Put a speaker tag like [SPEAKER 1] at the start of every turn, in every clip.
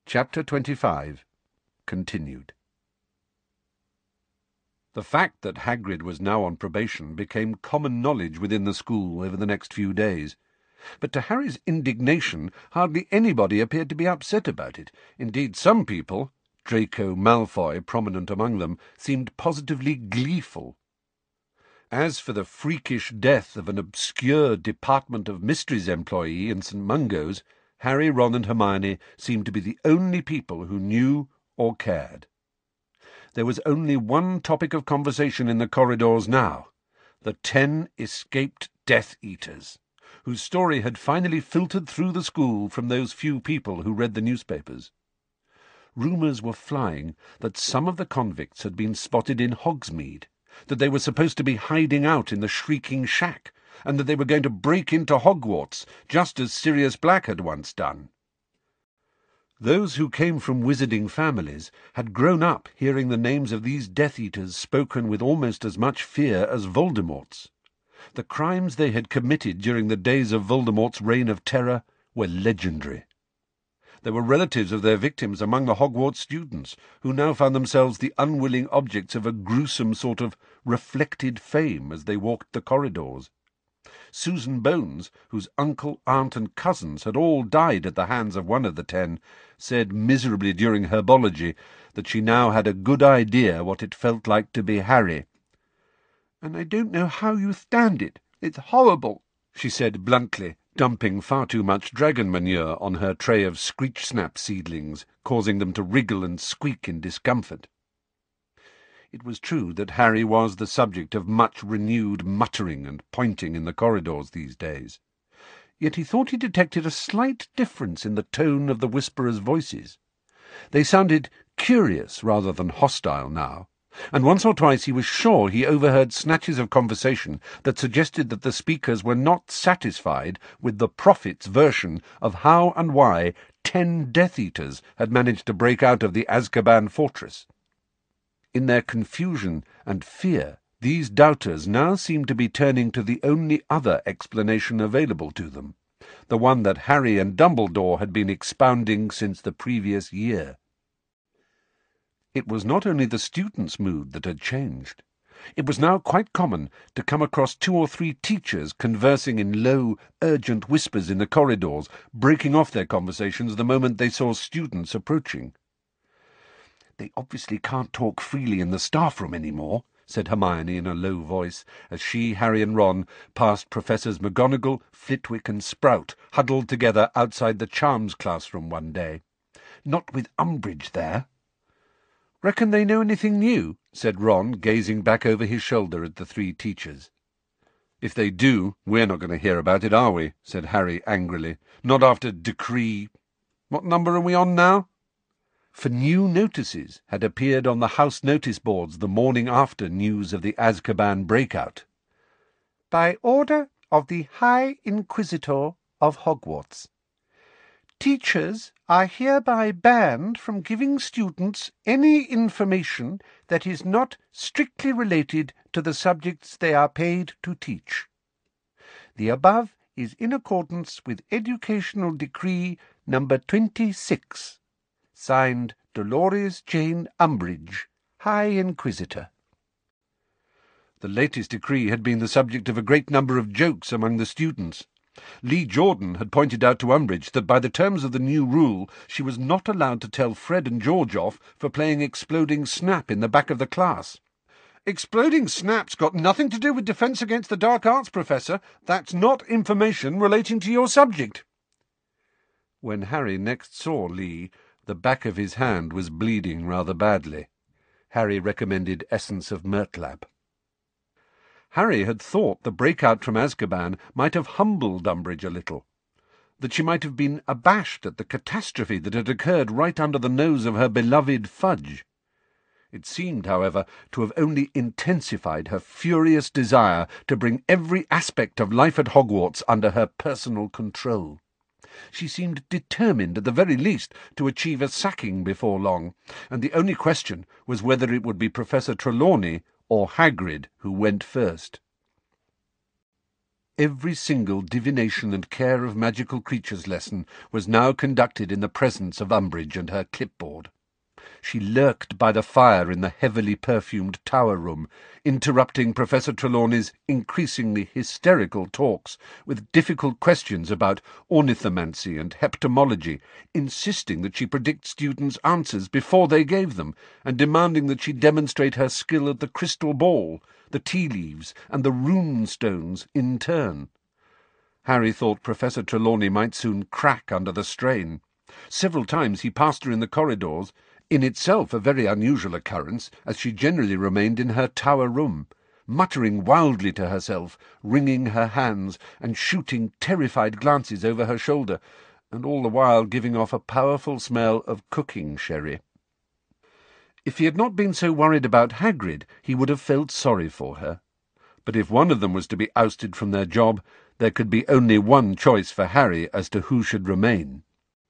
[SPEAKER 1] Chapter 25 Continued. The fact that Hagrid was now on probation became common knowledge within the school over the next few days. But to Harry's indignation, hardly anybody appeared to be upset about it. Indeed, some people, Draco Malfoy prominent among them, seemed positively gleeful. As for the freakish death of an obscure Department of Mysteries employee in St. Mungo's, Harry, Ron and Hermione seemed to be the only people who knew or cared. There was only one topic of conversation in the corridors now: the 10 escaped Death Eaters, whose story had finally filtered through the school from those few people who read the newspapers. Rumours were flying that some of the convicts had been spotted in Hogsmeade, that they were supposed to be hiding out in the Shrieking Shack, and that they were going to break into Hogwarts, just as Sirius Black had once done. Those who came from wizarding families had grown up hearing the names of these Death Eaters spoken with almost as much fear as Voldemort's. The crimes they had committed during the days of Voldemort's reign of terror were legendary. There were relatives of their victims among the Hogwarts students, who now found themselves the unwilling objects of a gruesome sort of reflected fame as they walked the corridors. Susan Bones, whose uncle, aunt, and cousins had all died at the hands of one of the 10, said miserably during herbology that she now had a good idea what it felt like to be Harry. "And I don't know how you stand it. It's horrible," she said bluntly, dumping far too much dragon manure on her tray of Screech-Snap seedlings, causing them to wriggle and squeak in discomfort. It was true that Harry was the subject of much renewed muttering and pointing in the corridors these days. Yet he thought he detected a slight difference in the tone of the whisperers' voices. They sounded curious rather than hostile now, and once or twice he was sure he overheard snatches of conversation that suggested that the speakers were not satisfied with the Prophet's version of how and why 10 Death Eaters had managed to break out of the Azkaban fortress. In their confusion and fear, these doubters now seemed to be turning to the only other explanation available to them, the one that Harry and Dumbledore had been expounding since the previous year. It was not only the students' mood that had changed. It was now quite common to come across 2 or 3 teachers conversing in low, urgent whispers in the corridors, breaking off their conversations the moment they saw students approaching. "They obviously can't talk freely in the staff room any more," said Hermione in a low voice, as she, Harry and Ron passed Professors McGonagall, Flitwick and Sprout huddled together outside the Charms classroom one day. "Not with Umbridge there." "Reckon they know anything new?" said Ron, gazing back over his shoulder at the 3 teachers. "If they do, we're not going to hear about it, are we?" said Harry angrily. "Not after Decree— What number are we on now?" For new notices had appeared on the house notice boards the morning after news of the Azkaban breakout. "By order of the High Inquisitor of Hogwarts. Teachers are hereby banned from giving students any information that is not strictly related to the subjects they are paid to teach. The above is in accordance with Educational Decree number 26. Signed, Dolores Jane Umbridge, High Inquisitor." The latest decree had been the subject of a great number of jokes among the students. Lee Jordan had pointed out to Umbridge that by the terms of the new rule she was not allowed to tell Fred and George off for playing Exploding Snap in the back of the class. "Exploding Snap's got nothing to do with Defence Against the Dark Arts, Professor. That's not information relating to your subject." When Harry next saw Lee, the back of his hand was bleeding rather badly. Harry recommended essence of Myrtlab. Harry had thought the breakout from Azkaban might have humbled Umbridge a little, that she might have been abashed at the catastrophe that had occurred right under the nose of her beloved Fudge. It seemed, however, to have only intensified her furious desire to bring every aspect of life at Hogwarts under her personal control. She seemed determined, at the very least, to achieve a sacking before long, and the only question was whether it would be Professor Trelawney or Hagrid who went first. every single divination and care of magical creatures lesson was now conducted in the presence of Umbridge and her clipboard. She lurked by the fire in the heavily perfumed tower room, interrupting Professor Trelawney's increasingly hysterical talks with difficult questions about ornithomancy and heptomology, insisting that she predict students' answers before they gave them, and demanding that she demonstrate her skill at the crystal ball, the tea leaves, and the rune stones in turn. Harry thought Professor Trelawney might soon crack under the strain. Several times he passed her in the corridors, in itself a very unusual occurrence, as she generally remained in her tower room, muttering wildly to herself, wringing her hands, and shooting terrified glances over her shoulder, and all the while giving off a powerful smell of cooking sherry. If he had not been so worried about Hagrid, he would have felt sorry for her. But if one of them was to be ousted from their job, there could be only one choice for Harry as to who should remain.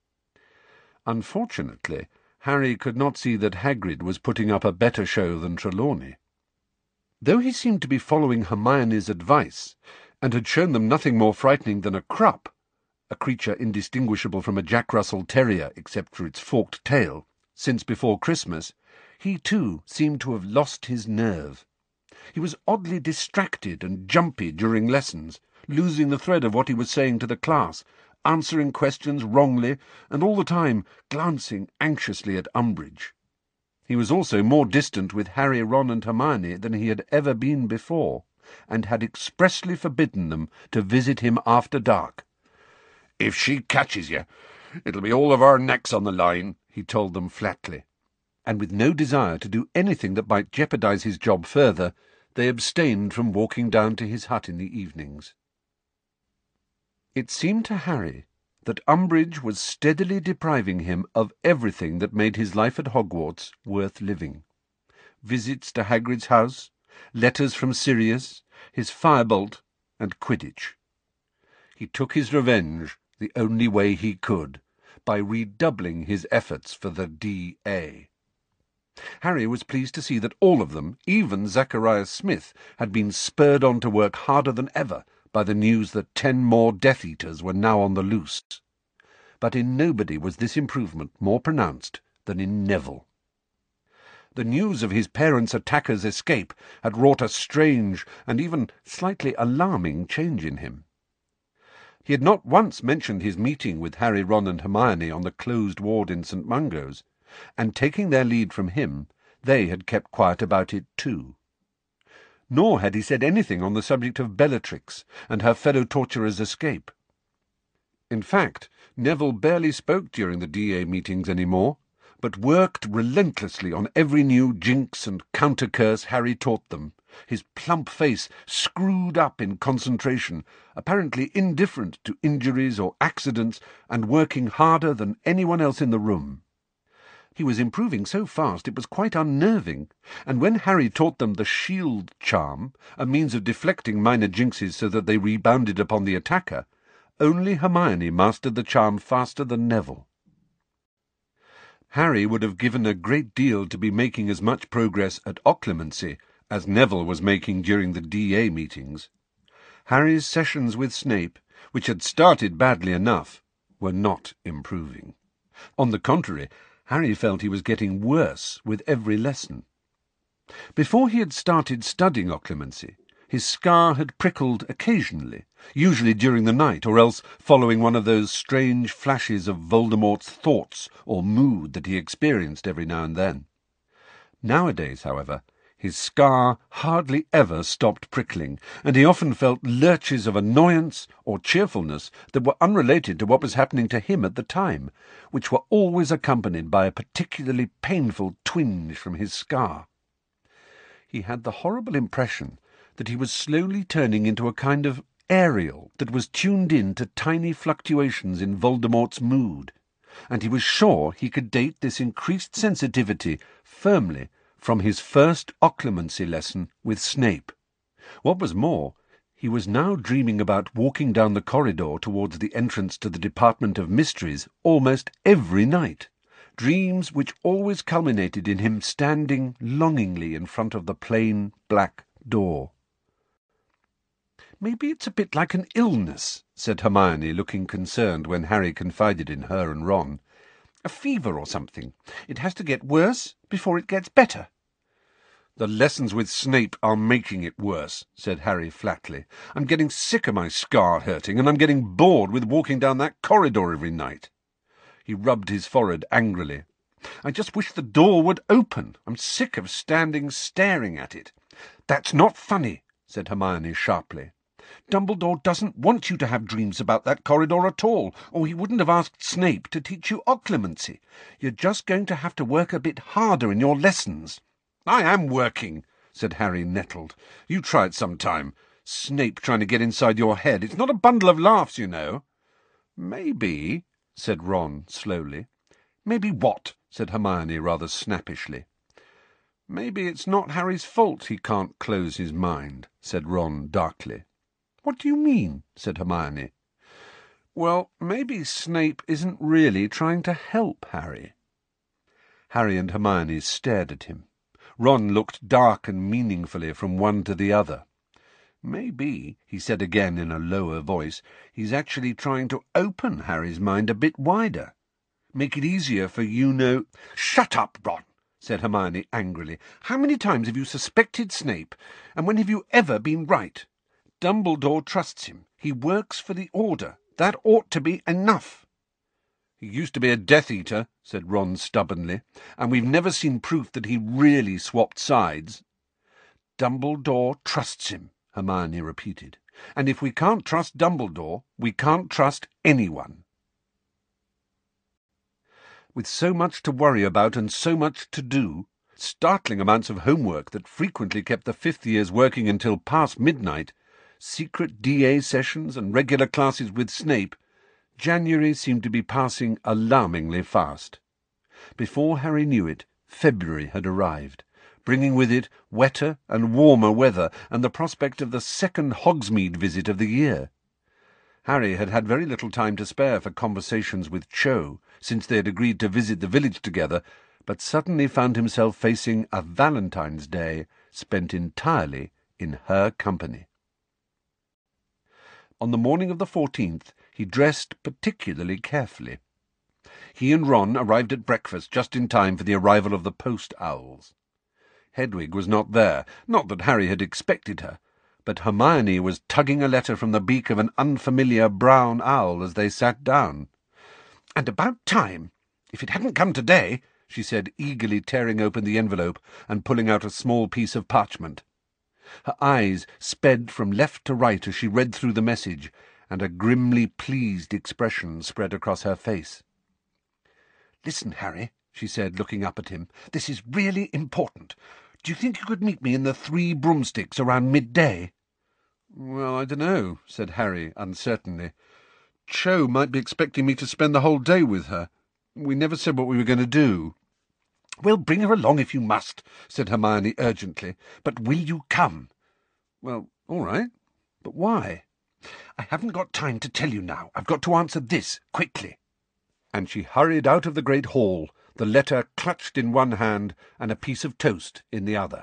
[SPEAKER 1] Unfortunately, Harry could not see that Hagrid was putting up a better show than Trelawney. Though he seemed to be following Hermione's advice, and had shown them nothing more frightening than a Krupp, a creature indistinguishable from a Jack Russell Terrier except for its forked tail, since before Christmas, he too seemed to have lost his nerve. He was oddly distracted and jumpy during lessons, losing the thread of what he was saying to the class, answering questions wrongly, and all the time glancing anxiously at Umbridge. He was also more distant with Harry, Ron, and Hermione than he had ever been before, and had expressly forbidden them to visit him after dark. "If she catches you, it'll be all of our necks on the line," he told them flatly, and with no desire to do anything that might jeopardize his job further, they abstained from walking down to his hut in the evenings. It seemed to Harry that Umbridge was steadily depriving him of everything that made his life at Hogwarts worth living. Visits to Hagrid's house, letters from Sirius, his firebolt, and Quidditch. He took his revenge the only way he could, by redoubling his efforts for the D.A. Harry was pleased to see that all of them, even Zacharias Smith, had been spurred on to work harder than ever by the news that 10 more Death Eaters were now on the loose. But in nobody was this improvement more pronounced than in Neville. The news of his parents' attacker's escape had wrought a strange and even slightly alarming change in him. He had not once mentioned his meeting with Harry, Ron, and Hermione on the closed ward in St. Mungo's, and taking their lead from him, they had kept quiet about it too. Nor had he said anything on the subject of Bellatrix and her fellow torturer's escape. In fact, Neville barely spoke during the D.A. meetings any more, but worked relentlessly on every new jinx and counter-curse Harry taught them, his plump face screwed up in concentration, apparently indifferent to injuries or accidents, and working harder than anyone else in the room. He was improving so fast it was quite unnerving, and when Harry taught them the shield charm, a means of deflecting minor jinxes so that they rebounded upon the attacker, only Hermione mastered the charm faster than Neville. Harry would have given a great deal to be making as much progress at Occlumency as Neville was making during the D.A. meetings. Harry's sessions with Snape, which had started badly enough, were not improving. On the contrary, Harry felt he was getting worse with every lesson. Before he had started studying Occlumency, his scar had prickled occasionally, usually during the night, or else following one of those strange flashes of Voldemort's thoughts or mood that he experienced every now and then. Nowadays, however, his scar hardly ever stopped prickling, and he often felt lurches of annoyance or cheerfulness that were unrelated to what was happening to him at the time, which were always accompanied by a particularly painful twinge from his scar. He had the horrible impression that he was slowly turning into a kind of Ariel that was tuned in to tiny fluctuations in Voldemort's mood, and he was sure he could date this increased sensitivity firmly from his first Occlumency lesson with Snape. What was more, he was now dreaming about walking down the corridor towards the entrance to the Department of Mysteries almost every night, dreams which always culminated in him standing longingly in front of the plain black door. "Maybe it's a bit like an illness," said Hermione, looking concerned when Harry confided in her and Ron. "A fever or something. It has to get worse before it gets better." "The lessons with Snape are making it worse," said Harry flatly. "I'm getting sick of my scar hurting, and I'm getting bored with walking down that corridor every night." He rubbed his forehead angrily. "I just wish the door would open. I'm sick of standing staring at it." "That's not funny," said Hermione sharply. "Dumbledore doesn't want you to have dreams about that corridor at all, or he wouldn't have asked Snape to teach you occlumency. You're just going to have to work a bit harder in your lessons." "I am working," said Harry, nettled. "You try it some time. Snape trying to get inside your head. It's not a bundle of laughs, you know." "Maybe," said Ron slowly. "Maybe what?" said Hermione rather snappishly. "Maybe it's not Harry's fault he can't close his mind," said Ron darkly. "What do you mean?" said Hermione. "Well, maybe Snape isn't really trying to help Harry." Harry and Hermione stared at him. Ron looked dark and meaningfully from one to the other. "Maybe," he said again in a lower voice, "he's actually trying to open Harry's mind a bit wider. Make it easier for you know—" "Shut up, Ron," said Hermione angrily. "How many times have you suspected Snape, and when have you ever been right? Dumbledore trusts him. He works for the Order. That ought to be enough." "He used to be a Death Eater," said Ron stubbornly, "and we've never seen proof that he really swapped sides." "Dumbledore trusts him," Hermione repeated, "and if we can't trust Dumbledore, we can't trust anyone." With so much to worry about and so much to do, startling amounts of homework that frequently kept the fifth years working until past midnight, secret DA sessions and regular classes with Snape, January seemed to be passing alarmingly fast. Before Harry knew it, February had arrived, bringing with it wetter and warmer weather and the prospect of the second Hogsmeade visit of the year. Harry had had very little time to spare for conversations with Cho, since they had agreed to visit the village together, but suddenly found himself facing a Valentine's Day spent entirely in her company. On the morning of the 14th, he dressed particularly carefully. He and Ron arrived at breakfast just in time for the arrival of the post-owls. Hedwig was not there, not that Harry had expected her, but Hermione was tugging a letter from the beak of an unfamiliar brown owl as they sat down. "And about time, if it hadn't come today," she said, eagerly tearing open the envelope and pulling out a small piece of parchment. Her eyes sped from left to right as she read through the message, and a grimly pleased expression spread across her face. "Listen, Harry," she said, looking up at him. "This is really important. Do you think you could meet me in the Three Broomsticks around midday?" "Well, I dunno," said Harry uncertainly. "Cho might be expecting me to spend the whole day with her. We never said what we were going to do." "Well, bring her along if you must," said Hermione urgently. "But will you come?" "Well, all right. But why?" "I haven't got time to tell you now. I've got to answer this quickly." And she hurried out of the great hall, the letter clutched in one hand and a piece of toast in the other.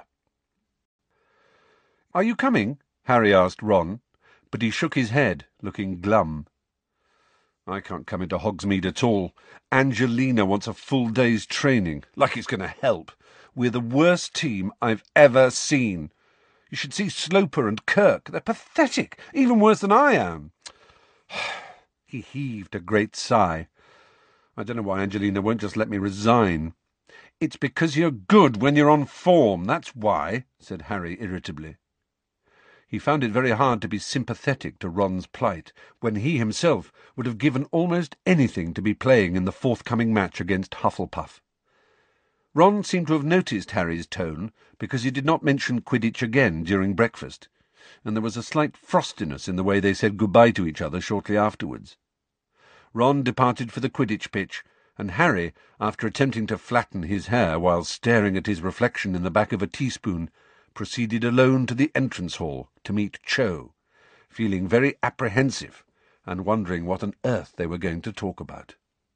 [SPEAKER 1] "Are you coming?" Harry asked Ron, but he shook his head, looking glum. "I can't come into Hogsmeade at all. Angelina wants a full day's training, like it's going to help. We're the worst team I've ever seen. You should see Sloper and Kirk. They're pathetic, even worse than I am." He heaved a great sigh. "I don't know why Angelina won't just let me resign." "It's because you're good when you're on form, that's why," said Harry irritably. He found it very hard to be sympathetic to Ron's plight, when he himself would have given almost anything to be playing in the forthcoming match against Hufflepuff. Ron seemed to have noticed Harry's tone, because he did not mention Quidditch again during breakfast, and there was a slight frostiness in the way they said goodbye to each other shortly afterwards. Ron departed for the Quidditch pitch, and Harry, after attempting to flatten his hair while staring at his reflection in the back of a teaspoon, proceeded alone to the entrance hall to meet Cho, feeling very apprehensive and wondering what on earth they were going to talk about.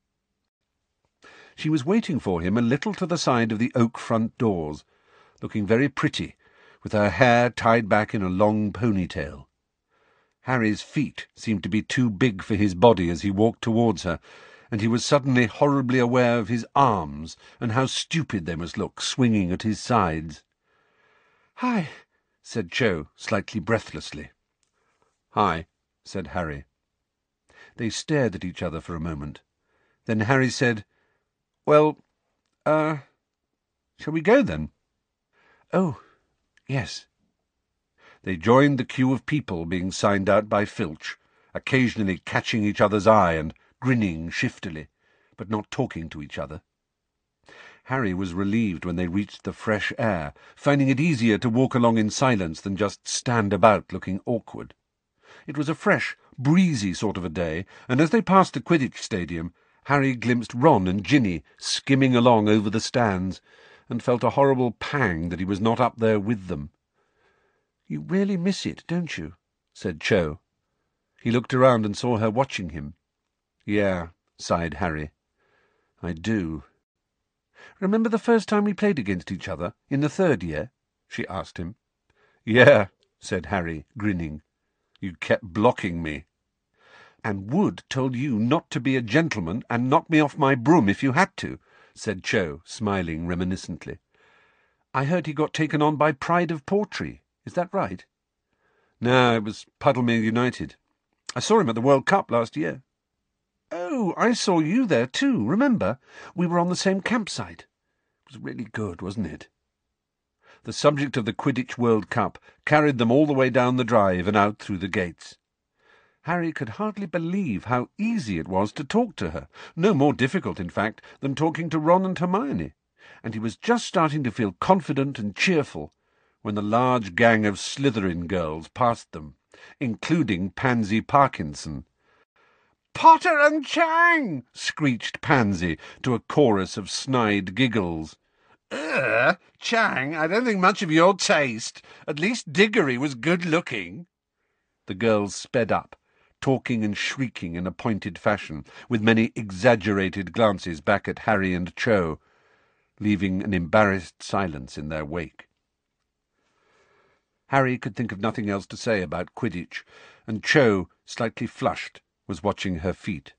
[SPEAKER 1] She was waiting for him a little to the side of the oak front doors, looking very pretty, with her hair tied back in a long ponytail. Harry's feet seemed to be too big for his body as he walked towards her, and he was suddenly horribly aware of his arms and how stupid they must look swinging at his sides. "Hi," said Cho, slightly breathlessly. "Hi," said Harry. They stared at each other for a moment. Then Harry said, "Well, shall we go then?" "Oh, yes." They joined the queue of people being signed out by Filch, occasionally catching each other's eye and grinning shiftily, but not talking to each other. Harry was relieved when they reached the fresh air, finding it easier to walk along in silence than just stand about looking awkward. It was a fresh, breezy sort of a day, and as they passed the Quidditch stadium, Harry glimpsed Ron and Ginny skimming along over the stands, and felt a horrible pang that he was not up there with them. "You really miss it, don't you?" said Cho. He looked around and saw her watching him. "Yeah," sighed Harry. "I do." "Remember the first time we played against each other, in the 3rd year?" she asked him. "Yeah," said Harry, grinning. "You kept blocking me." "And Wood told you not to be a gentleman and knock me off my broom if you had to," said Cho, smiling reminiscently. "I heard he got taken on by Pride of Portree. Is that right?" "No, it was Puddlemere United. I saw him at the World Cup last year." "Oh, I saw you there too, remember? We were on the same campsite. It was really good, wasn't it?" The subject of the Quidditch World Cup carried them all the way down the drive and out through the gates. Harry could hardly believe how easy it was to talk to her, no more difficult, in fact, than talking to Ron and Hermione, and he was just starting to feel confident and cheerful when the large gang of Slytherin girls passed them, including Pansy Parkinson. "Potter and Chang!" screeched Pansy to a chorus of snide giggles. Chang, I don't think much of your taste. At least Diggory was good-looking." The girls sped up, talking and shrieking in a pointed fashion, with many exaggerated glances back at Harry and Cho, leaving an embarrassed silence in their wake. Harry could think of nothing else to say about Quidditch, and Cho, slightly flushed, was watching her feet.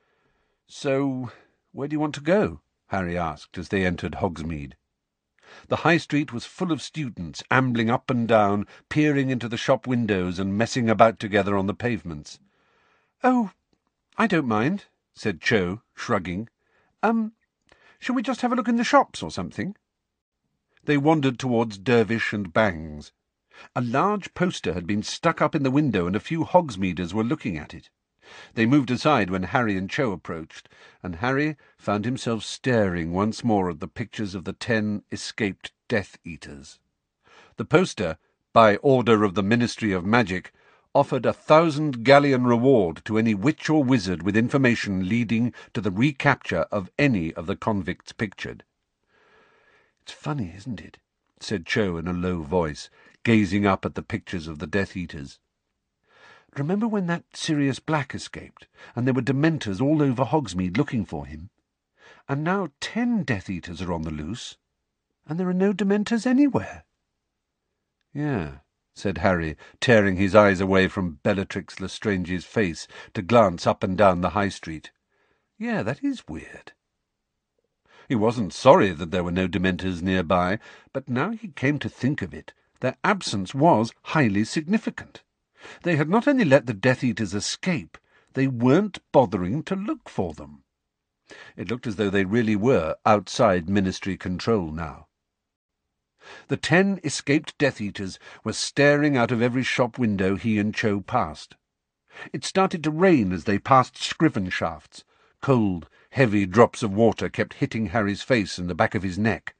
[SPEAKER 1] "So, where do you want to go?" Harry asked as they entered Hogsmeade. The High Street was full of students, ambling up and down, peering into the shop windows and messing about together on the pavements. "Oh, I don't mind," said Cho, shrugging. Shall we just have a look in the shops or something?" They wandered towards Dervish and Bangs. A large poster had been stuck up in the window, and a few Hogsmeaders were looking at it. They moved aside when Harry and Cho approached, and Harry found himself staring once more at the pictures of the 10 escaped Death Eaters. The poster, by order of the Ministry of Magic, offered 1,000 galleon reward to any witch or wizard with information leading to the recapture of any of the convicts pictured. "It's funny, isn't it?" said Cho in a low voice, gazing up at the pictures of the Death Eaters. "Remember when that Sirius Black escaped, and there were Dementors all over Hogsmeade looking for him? And now 10 Death Eaters are on the loose, and there are no Dementors anywhere." "Yeah," said Harry, tearing his eyes away from Bellatrix Lestrange's face to glance up and down the High Street. "Yeah, that is weird." He wasn't sorry that there were no Dementors nearby, but now he came to think of it, their absence was highly significant. They had not only let the Death Eaters escape, they weren't bothering to look for them. It looked as though they really were outside Ministry control now. The 10 escaped Death Eaters were staring out of every shop window he and Cho passed. It started to rain as they passed Scriven shafts. Cold, heavy drops of water kept hitting Harry's face and the back of his neck.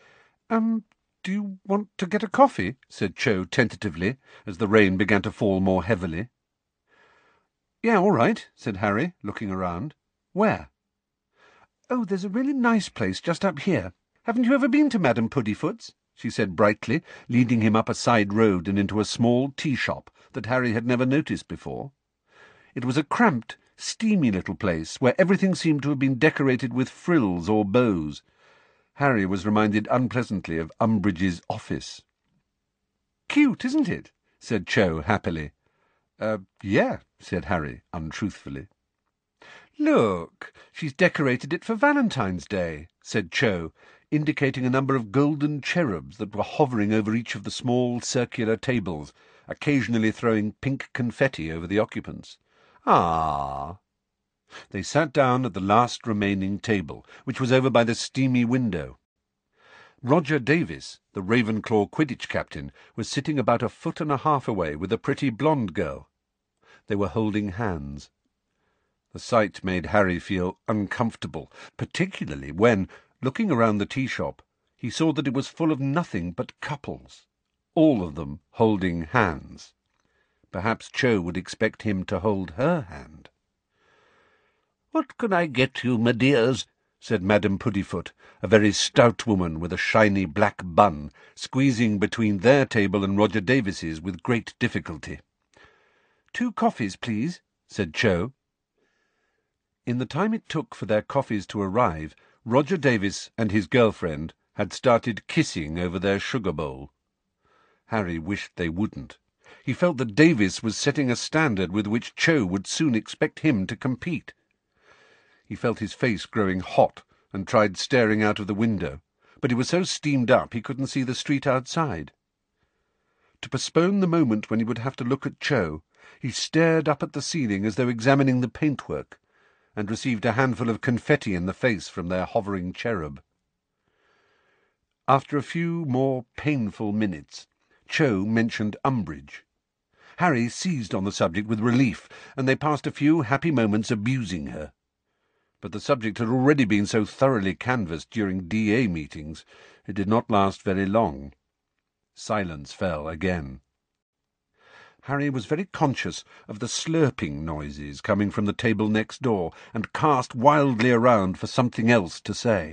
[SPEAKER 1] "Do you want to get a coffee?" said Cho tentatively, as the rain began to fall more heavily. "Yeah, all right," said Harry, looking around. "Where?" "Oh, there's a really nice place just up here. Haven't you ever been to Madame Puddifoot's?" she said brightly, leading him up a side road and into a small tea-shop that Harry had never noticed before. It was a cramped, steamy little place where everything seemed to have been decorated with frills or bows. Harry was reminded unpleasantly of Umbridge's office. "Cute, isn't it?" said Cho happily. Yeah, said Harry, untruthfully. Look, she's decorated it for Valentine's Day, said Cho, indicating a number of golden cherubs that were hovering over each of the small circular tables, occasionally throwing pink confetti over the occupants. Ah! They sat down at the last remaining table, which was over by the steamy window. Roger Davis, the Ravenclaw Quidditch captain, was sitting about 1.5 feet away with a pretty blonde girl. They were holding hands. The sight made Harry feel uncomfortable, particularly when, looking around the tea-shop, he saw that it was full of nothing but couples, all of them holding hands. Perhaps Cho would expect him to hold her hand. "What can I get you, my dears?" said Madame Puddifoot, a very stout woman with a shiny black bun, squeezing between their table and Roger Davis's with great difficulty. "2 coffees, please," said Cho. In the time it took for their coffees to arrive, Roger Davis and his girlfriend had started kissing over their sugar bowl. Harry wished they wouldn't. He felt that Davis was setting a standard with which Cho would soon expect him to compete. He felt his face growing hot and tried staring out of the window, but it was so steamed up he couldn't see the street outside. To postpone the moment when he would have to look at Cho, he stared up at the ceiling as though examining the paintwork, and received a handful of confetti in the face from their hovering cherub. After a few more painful minutes, Cho mentioned Umbridge. Harry seized on the subject with relief, and they passed a few happy moments abusing her. But the subject had already been so thoroughly canvassed during DA meetings, it did not last very long. Silence fell again. Harry was very conscious of the slurping noises coming from the table next door, and cast wildly around for something else to say.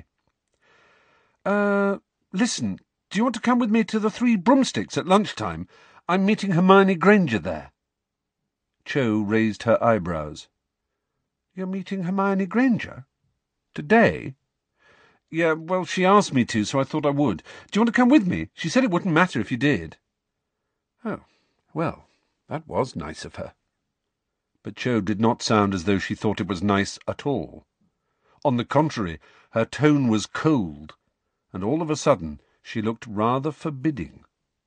[SPEAKER 1] Listen, do you want to come with me to the 3 Broomsticks at lunchtime? I'm meeting Hermione Granger there." Cho raised her eyebrows. "You're meeting Hermione Granger? Today?" "Yeah, well, she asked me to, so I thought I would. Do you want to come with me? She said it wouldn't matter if you did." "Oh, well, that was nice of her." But Cho did not sound as though she thought it was nice at all. On the contrary, her tone was cold, and all of a sudden she looked rather forbidding.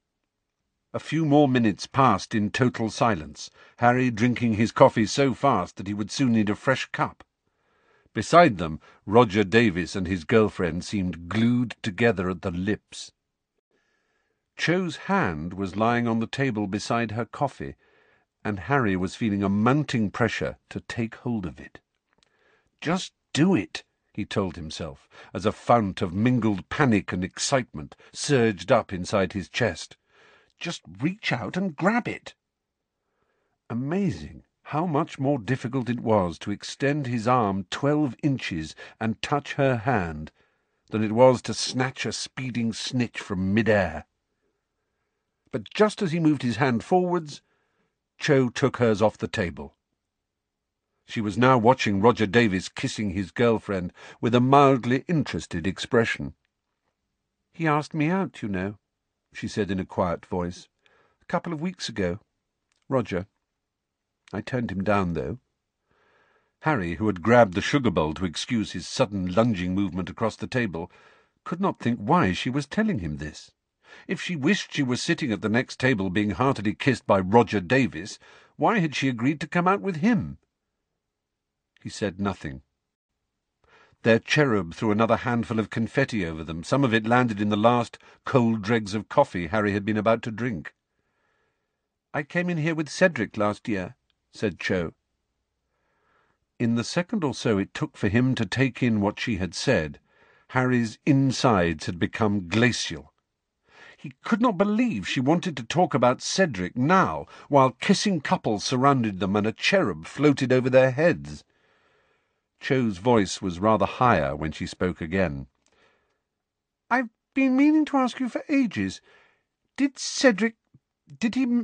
[SPEAKER 1] A few more minutes passed in total silence, Harry drinking his coffee so fast that he would soon need a fresh cup. Beside them, Roger Davis and his girlfriend seemed glued together at the lips. Cho's hand was lying on the table beside her coffee, and Harry was feeling a mounting pressure to take hold of it. "Just do it," he told himself, as a fount of mingled panic and excitement surged up inside his chest. "Just reach out and grab it." Amazing how much more difficult it was to extend his arm 12 inches and touch her hand than it was to snatch a speeding snitch from mid-air. But just as he moved his hand forwards, Cho took hers off the table. She was now watching Roger Davis kissing his girlfriend with a mildly interested expression. "He asked me out, you know," she said in a quiet voice. "A couple of weeks ago. Roger. I turned him down, though." Harry, who had grabbed the sugar bowl to excuse his sudden lunging movement across the table, could not think why she was telling him this. If she wished she was sitting at the next table being heartily kissed by Roger Davis, why had she agreed to come out with him? He said nothing. Their cherub threw another handful of confetti over them. Some of it landed in the last cold dregs of coffee Harry had been about to drink. "I came in here with Cedric last year," said Cho. In the second or so it took for him to take in what she had said, Harry's insides had become glacial. He could not believe she wanted to talk about Cedric now, while kissing couples surrounded them and a cherub floated over their heads. Cho's voice was rather higher when she spoke again. "I've been meaning to ask you for ages. Did he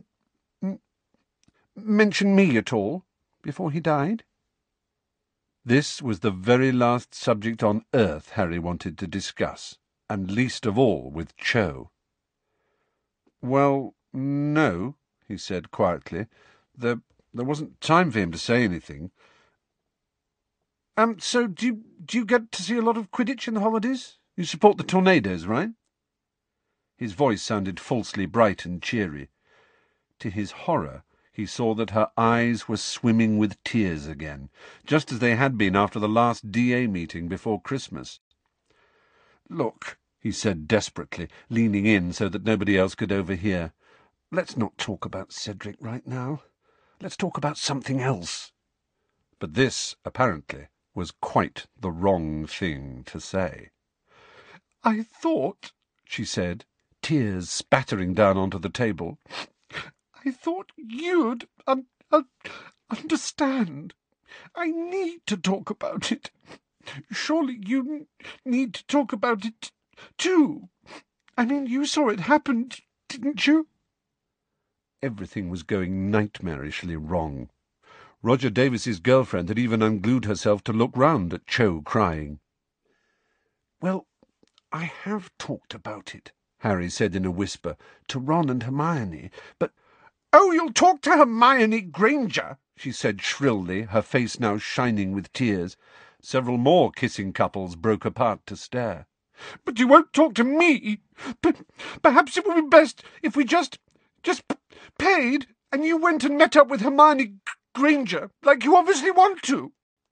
[SPEAKER 1] mention me at all before he died?" This was the very last subject on earth Harry wanted to discuss, and least of all with Cho. "Well, no," he said quietly. There wasn't time for him to say anything. So do you get to see a lot of Quidditch in the holidays? You support the Tornadoes, right? His voice sounded falsely bright and cheery. To his horror, he saw that her eyes were swimming with tears again, just as they had been after the last DA meeting before Christmas. "Look," he said desperately, leaning in so that nobody else could overhear, "let's not talk about Cedric right now. Let's talk about something else." But this, apparently, was quite the wrong thing to say. "I thought," she said, tears spattering down onto the table, "I thought you'd understand. I need to talk about it. Surely you need to talk about it, too. I mean, you saw it happen, didn't you?" Everything was going nightmarishly wrong. Roger Davis's girlfriend had even unglued herself to look round at Cho crying. "Well, I have talked about it," Harry said in a whisper, "to Ron and Hermione, but—" "Oh, you'll talk to Hermione Granger," she said shrilly, her face now shining with tears. Several more kissing couples broke apart to stare. "But you won't talk to me. Perhaps it would be best if we just paid, and you went and met up with Hermione Granger, like you obviously want to."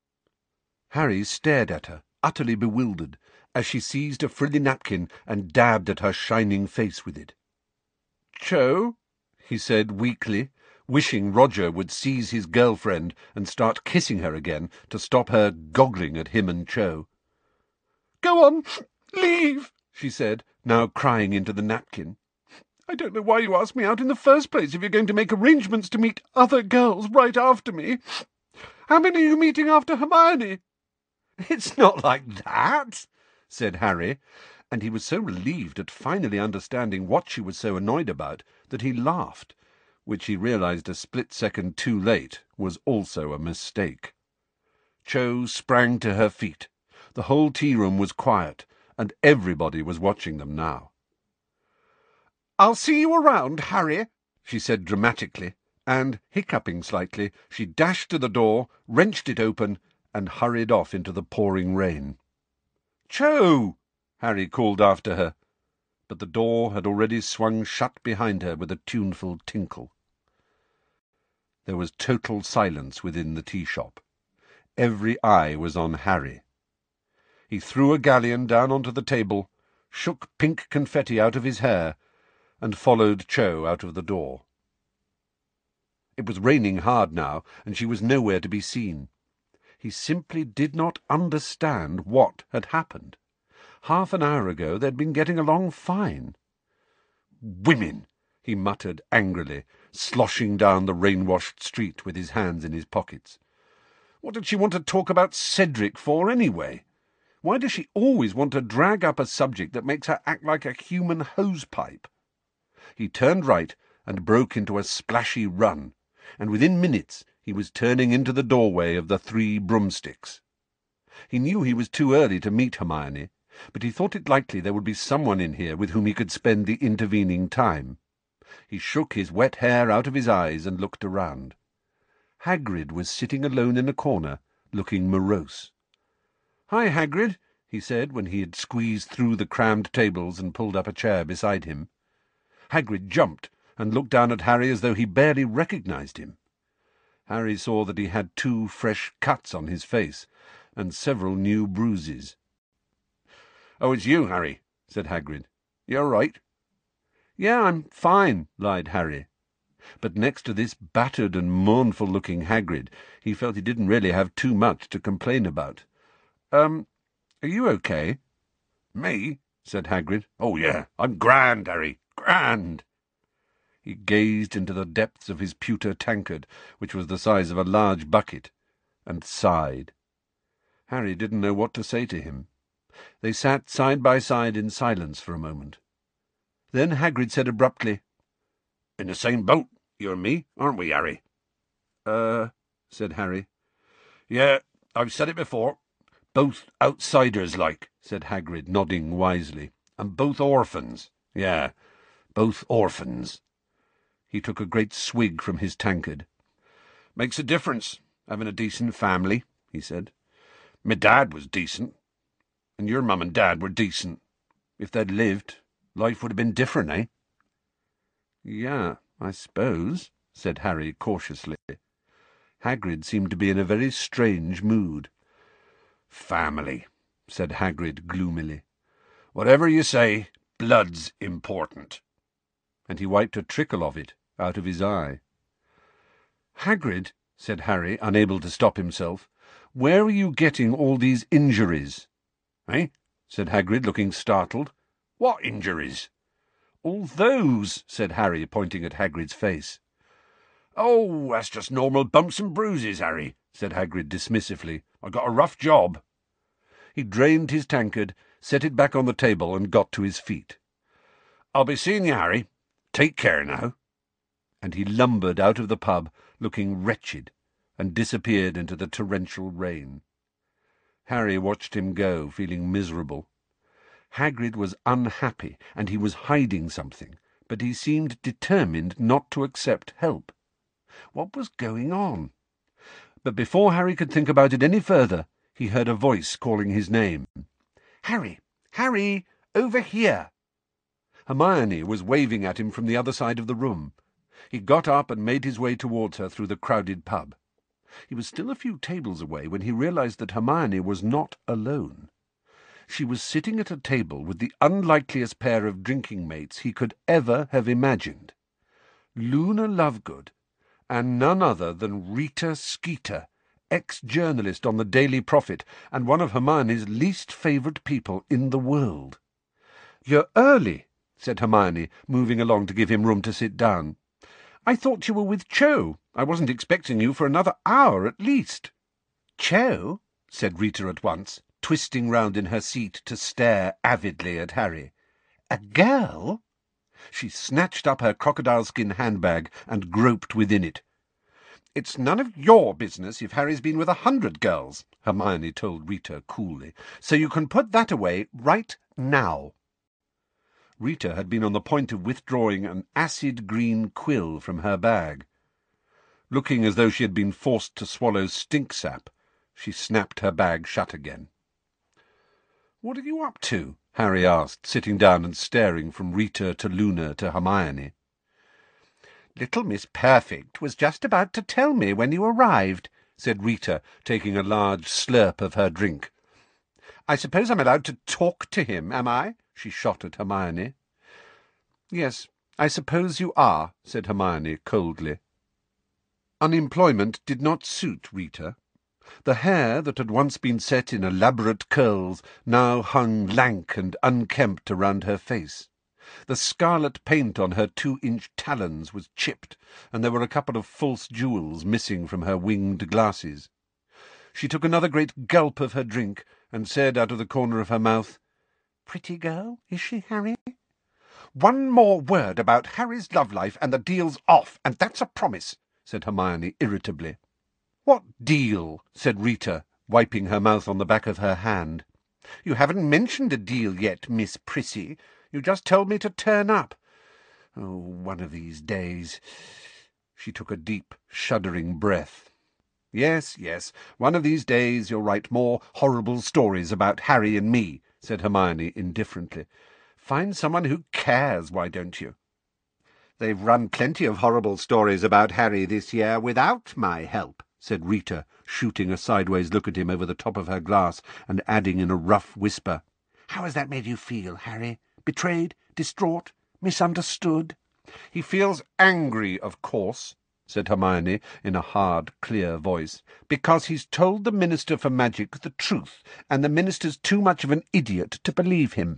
[SPEAKER 1] Harry stared at her, utterly bewildered, as she seized a frilly napkin and dabbed at her shining face with it. "Cho," he said weakly, wishing Roger would seize his girlfriend and start kissing her again to stop her goggling at him and Cho. "Go on, leave," she said, now crying into the napkin. "I don't know why you asked me out in the first place if you're going to make arrangements to meet other girls right after me. How many are you meeting after Hermione?" "It's not like that," said Harry, and he was so relieved at finally understanding what she was so annoyed about that he laughed, which he realized a split second too late was also a mistake. Cho sprang to her feet. The whole tea-room was quiet, and everybody was watching them now. "I'll see you around, Harry," she said dramatically, and, hiccuping slightly, she dashed to the door, wrenched it open, and hurried off into the pouring rain. "Cho!" Harry called after her, but the door had already swung shut behind her with a tuneful tinkle. There was total silence within the tea-shop. Every eye was on Harry. He threw a galleon down onto the table, shook pink confetti out of his hair, and followed Cho out of the door. It was raining hard now, and she was nowhere to be seen. He simply did not understand what had happened. Half an hour ago they'd been getting along fine. "Women!" he muttered angrily, sloshing down the rain-washed street with his hands in his pockets. What did she want to talk about Cedric for, anyway? Why does she always want to drag up a subject that makes her act like a human hose-pipe? He turned right and broke into a splashy run, and within minutes he was turning into the doorway of the Three Broomsticks. He knew he was too early to meet Hermione, but he thought it likely there would be someone in here with whom he could spend the intervening time. He shook his wet hair out of his eyes and looked around. Hagrid was sitting alone in a corner, looking morose. "Hi, Hagrid," he said when he had squeezed through the crammed tables and pulled up a chair beside him. Hagrid jumped and looked down at Harry as though he barely recognized him. Harry saw that he had 2 fresh cuts on his face, and several new bruises. "Oh, it's you, Harry," said Hagrid. "You all right?" "Yeah, I'm fine," lied Harry. But next to this battered and mournful-looking Hagrid, he felt he didn't really have too much to complain about. Are you okay?" "Me?" said Hagrid. "Oh, yeah, I'm grand, Harry, grand." He gazed into the depths of his pewter tankard, which was the size of a large bucket, and sighed. Harry didn't know what to say to him. They sat side by side in silence for a moment. Then Hagrid said abruptly, "In the same boat, you and me, aren't we, Harry?" Said Harry. "Yeah, I've said it before. Both outsiders, like," said Hagrid, nodding wisely. "And both orphans. Yeah, both orphans." He took a great swig from his tankard. "Makes a difference, having a decent family," he said. "My dad was decent, and your mum and dad were decent. If they'd lived, life would have been different, eh?" "Yeah, I suppose," said Harry cautiously. Hagrid seemed to be in a very strange mood. "Family," said Hagrid gloomily. "Whatever you say, blood's important." And he wiped a trickle of it out of his eye. "Hagrid," said Harry, unable to stop himself, "where are you getting all these injuries?" "Eh?" said Hagrid, looking startled. "What injuries?" "All those," said Harry, pointing at Hagrid's face. "Oh, that's just normal bumps and bruises, Harry," said Hagrid dismissively. "I got a rough job." He drained his tankard, set it back on the table, and got to his feet. "I'll be seeing you, Harry. Take care now." And he lumbered out of the pub, looking wretched, and disappeared into the torrential rain. Harry watched him go, feeling miserable. Hagrid was unhappy, and he was hiding something, but he seemed determined not to accept help. What was going on? But before Harry could think about it any further, he heard a voice calling his name. "Harry! Harry! Over here!" Hermione was waving at him from the other side of the room. He got up and made his way towards her through the crowded pub. He was still a few tables away when he realized that Hermione was not alone. She was sitting at a table with the unlikeliest pair of drinking mates he could ever have imagined. Luna Lovegood, and none other than Rita Skeeter, ex-journalist on the Daily Prophet, and one of Hermione's least favourite people in the world. "You're early," said Hermione, moving along to give him room to sit down. "I thought you were with Cho. I wasn't expecting you for another hour at least." "Cho?" said Rita at once, twisting round in her seat to stare avidly at Harry. "A girl?" She snatched up her crocodile-skin handbag and groped within it. "It's none of your business if Harry's been with 100 girls," Hermione told Rita coolly, "so you can put that away right now." Rita had been on the point of withdrawing an acid-green quill from her bag. Looking as though she had been forced to swallow stink-sap, she snapped her bag shut again. "What are you up to?" Harry asked, sitting down and staring from Rita to Luna to Hermione. "Little Miss Perfect was just about to tell me when you arrived," said Rita, taking a large slurp of her drink. "I suppose I'm allowed to talk to him, am I?" she shot at Hermione. "Yes, I suppose you are," said Hermione coldly. Unemployment did not suit Rita. The hair that had once been set in elaborate curls now hung lank and unkempt around her face. The scarlet paint on her 2-inch talons was chipped, and there were a couple of false jewels missing from her winged glasses. She took another great gulp of her drink, and said out of the corner of her mouth, "Pretty girl, is she, Harry?" "One more word about Harry's love life, and the deal's off, and that's a promise," said Hermione irritably. "What deal?" said Rita, wiping her mouth on the back of her hand. "You haven't mentioned a deal yet, Miss Prissy. You just told me to turn up. Oh, one of these days—" She took a deep, shuddering breath. Yes, one of these days you'll write more horrible stories about Harry and me," said Hermione indifferently. "Find someone who cares, why don't you?" "They've run plenty of horrible stories about Harry this year without my help," said Rita, shooting a sideways look at him over the top of her glass, and adding in a rough whisper, "How has that made you feel, Harry? Betrayed? Distraught? Misunderstood?" "He feels angry, of course," said Hermione in a hard, clear voice, "because he's told the Minister for Magic the truth, and the Minister's too much of an idiot to believe him."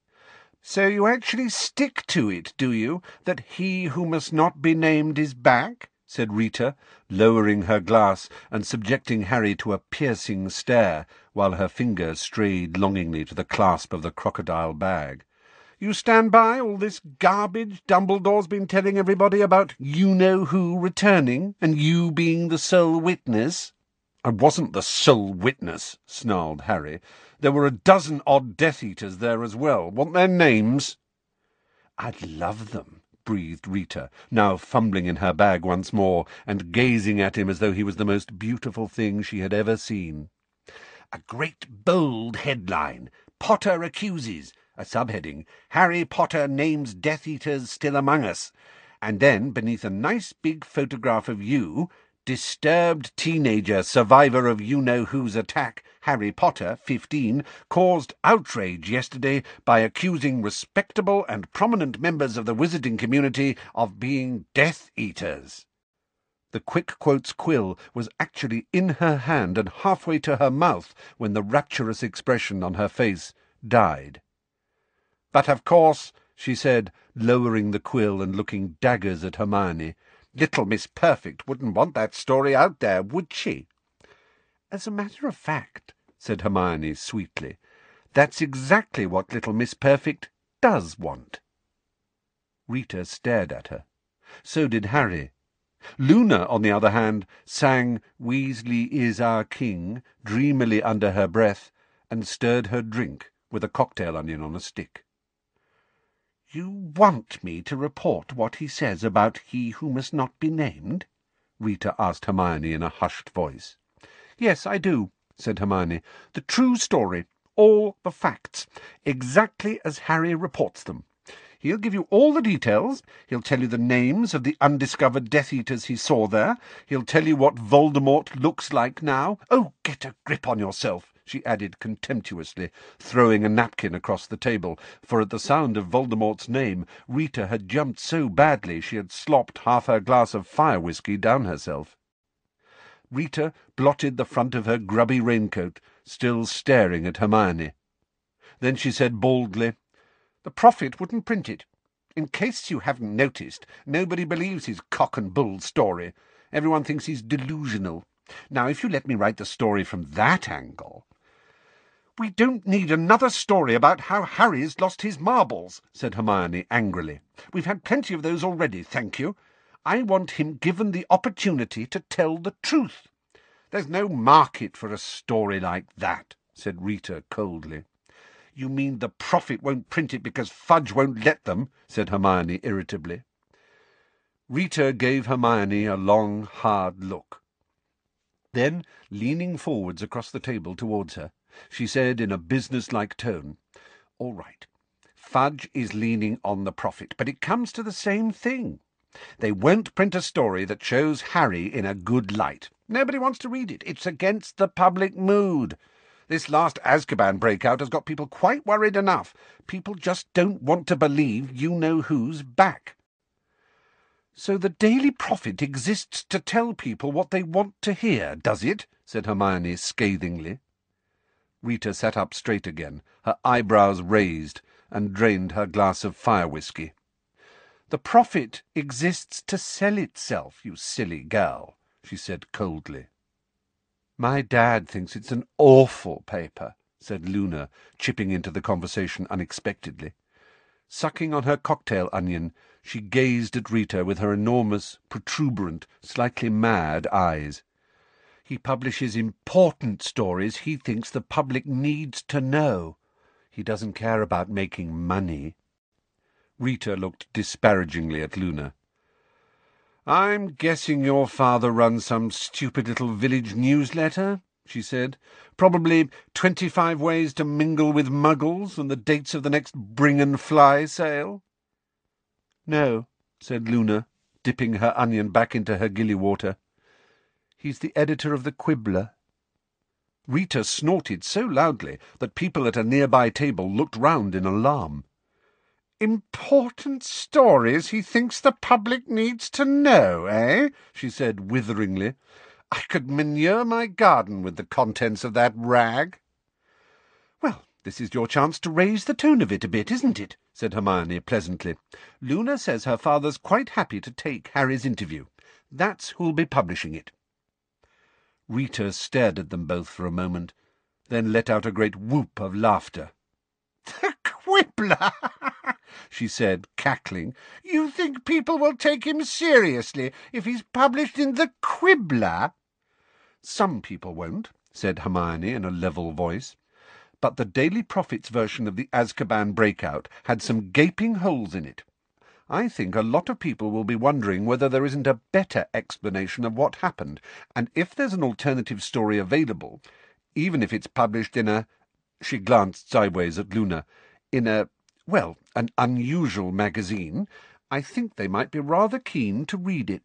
[SPEAKER 1] "So you actually stick to it, do you, that he who must not be named is back?" said Rita, lowering her glass and subjecting Harry to a piercing stare, while her fingers strayed longingly to the clasp of the crocodile bag. "You stand by all this garbage Dumbledore's been telling everybody about you-know-who returning, and you being the sole witness?" "I wasn't the sole witness," snarled Harry. "There were a dozen odd Death Eaters there as well. Want their names?" "I'd love them, breathed Rita, now fumbling in her bag once more, and gazing at him as though he was the most beautiful thing she had ever seen. A great bold headline, Potter accuses. A subheading, Harry Potter names Death Eaters still among us. And then, beneath a nice big photograph of you, disturbed teenager survivor of you-know-who's attack, Harry Potter, 15, caused outrage yesterday by accusing respectable and prominent members of the wizarding community of being Death Eaters. The Quick Quotes quill was actually in her hand and halfway to her mouth when the rapturous expression on her face died. "But of course," she said, lowering the quill and looking daggers at Hermione, "little Miss Perfect wouldn't want that story out there, would she?" "As a matter of fact," said Hermione sweetly, "that's exactly what little Miss Perfect does want." Rita stared at her. So did Harry. Luna, on the other hand, sang "Weasley is our king" dreamily under her breath, and stirred her drink with a cocktail onion on a stick. "You want me to report what he says about he who must not be named?" Rita asked Hermione in a hushed voice. "Yes, I do," said Hermione. "The true story, all the facts, exactly as Harry reports them. He'll give you all the details. He'll tell you the names of the undiscovered Death Eaters he saw there. He'll tell you what Voldemort looks like now. Oh, get a grip on yourself," she added contemptuously, throwing a napkin across the table, for at the sound of Voldemort's name Rita had jumped so badly she had slopped half her glass of fire-whiskey down herself. Rita blotted the front of her grubby raincoat, still staring at Hermione. Then she said baldly, "The Prophet wouldn't print it. In case you haven't noticed, nobody believes his cock-and-bull story. Everyone thinks he's delusional. Now, if you let me write the story from that angle—" "We don't need another story about how Harry's lost his marbles," said Hermione angrily. "We've had plenty of those already, thank you. I want him given the opportunity to tell the truth." "There's no market for a story like that," said Rita coldly. "You mean the Prophet won't print it because Fudge won't let them?" said Hermione irritably. Rita gave Hermione a long, hard look. Then, leaning forwards across the table towards her, she said in a business-like tone, "All right, Fudge is leaning on the Prophet, but it comes to the same thing. They won't print a story that shows Harry in a good light. Nobody wants to read it. It's against the public mood. This last Azkaban breakout has got people quite worried enough. People just don't want to believe you-know-who's back." "So the Daily Prophet exists to tell people what they want to hear, does it?" said Hermione scathingly. Rita sat up straight again, her eyebrows raised, and drained her glass of fire-whiskey. "The Prophet exists to sell itself, you silly girl," she said coldly. "My dad thinks it's an awful paper," said Luna, chipping into the conversation unexpectedly. Sucking on her cocktail onion, she gazed at Rita with her enormous, protuberant, slightly mad eyes. "He publishes important stories he thinks the public needs to know. He doesn't care about making money." Rita looked disparagingly at Luna. "I'm guessing your father runs some stupid little village newsletter," she said. "Probably 25 ways to mingle with muggles and the dates of the next Bring and Fly sale." "No," said Luna, dipping her onion back into her gilly water. "He's the editor of the Quibbler." Rita snorted so loudly that people at a nearby table looked round in alarm. "Important stories he thinks the public needs to know, eh?" she said witheringly. "I could manure my garden with the contents of that rag." "Well, this is your chance to raise the tone of it a bit, isn't it?" said Hermione pleasantly. "Luna says her father's quite happy to take Harry's interview. That's who'll be publishing it." Rita stared at them both for a moment, then let out a great whoop of laughter. "The Quibbler!" she said, cackling. "You think people will take him seriously if he's published in the Quibbler?" "Some people won't," said Hermione in a level voice. "But the Daily Prophet's version of the Azkaban breakout had some gaping holes in it. I think a lot of people will be wondering whether there isn't a better explanation of what happened, and if there's an alternative story available, even if it's published in a—" she glanced sideways at Luna, "in an unusual magazine, I think they might be rather keen to read it."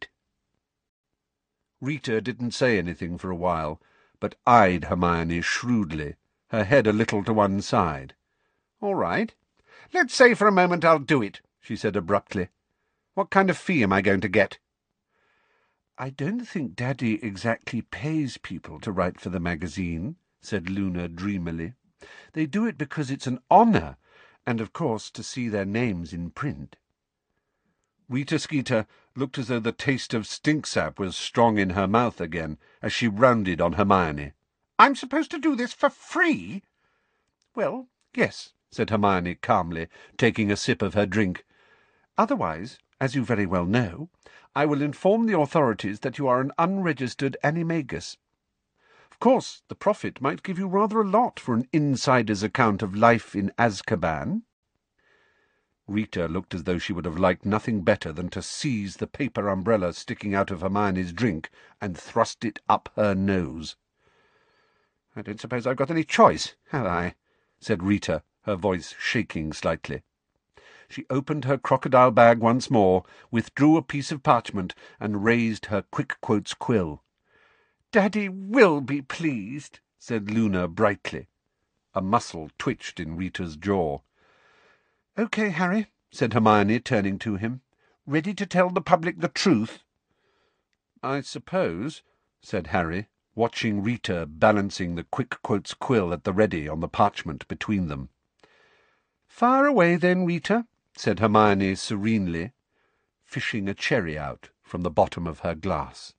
[SPEAKER 1] Rita didn't say anything for a while, but eyed Hermione shrewdly, her head a little to one side. "All right. Let's say for a moment I'll do it," she said abruptly. "What kind of fee am I going to get?" "I don't think Daddy exactly pays people to write for the magazine," said Luna dreamily. "They do it because it's an honour, and, of course, to see their names in print." Rita Skeeter looked as though the taste of stinksap was strong in her mouth again, as she rounded on Hermione. "I'm supposed to do this for free?" "Well, yes," said Hermione calmly, taking a sip of her drink. "Otherwise, as you very well know, I will inform the authorities that you are an unregistered animagus. Of course, the Prophet might give you rather a lot for an insider's account of life in Azkaban." Rita looked as though she would have liked nothing better than to seize the paper umbrella sticking out of Hermione's drink and thrust it up her nose. "I don't suppose I've got any choice, have I?" said Rita, her voice shaking slightly. She opened her crocodile bag once more, withdrew a piece of parchment, and raised her quick quotes quill. "Daddy will be pleased," said Luna brightly. A muscle twitched in Rita's jaw. "OK, Harry," said Hermione, turning to him. "Ready to tell the public the truth?" "I suppose," said Harry, watching Rita balancing the quick quotes quill at the ready on the parchment between them. "Fire away, then, Rita," said Hermione serenely, fishing a cherry out from the bottom of her glass.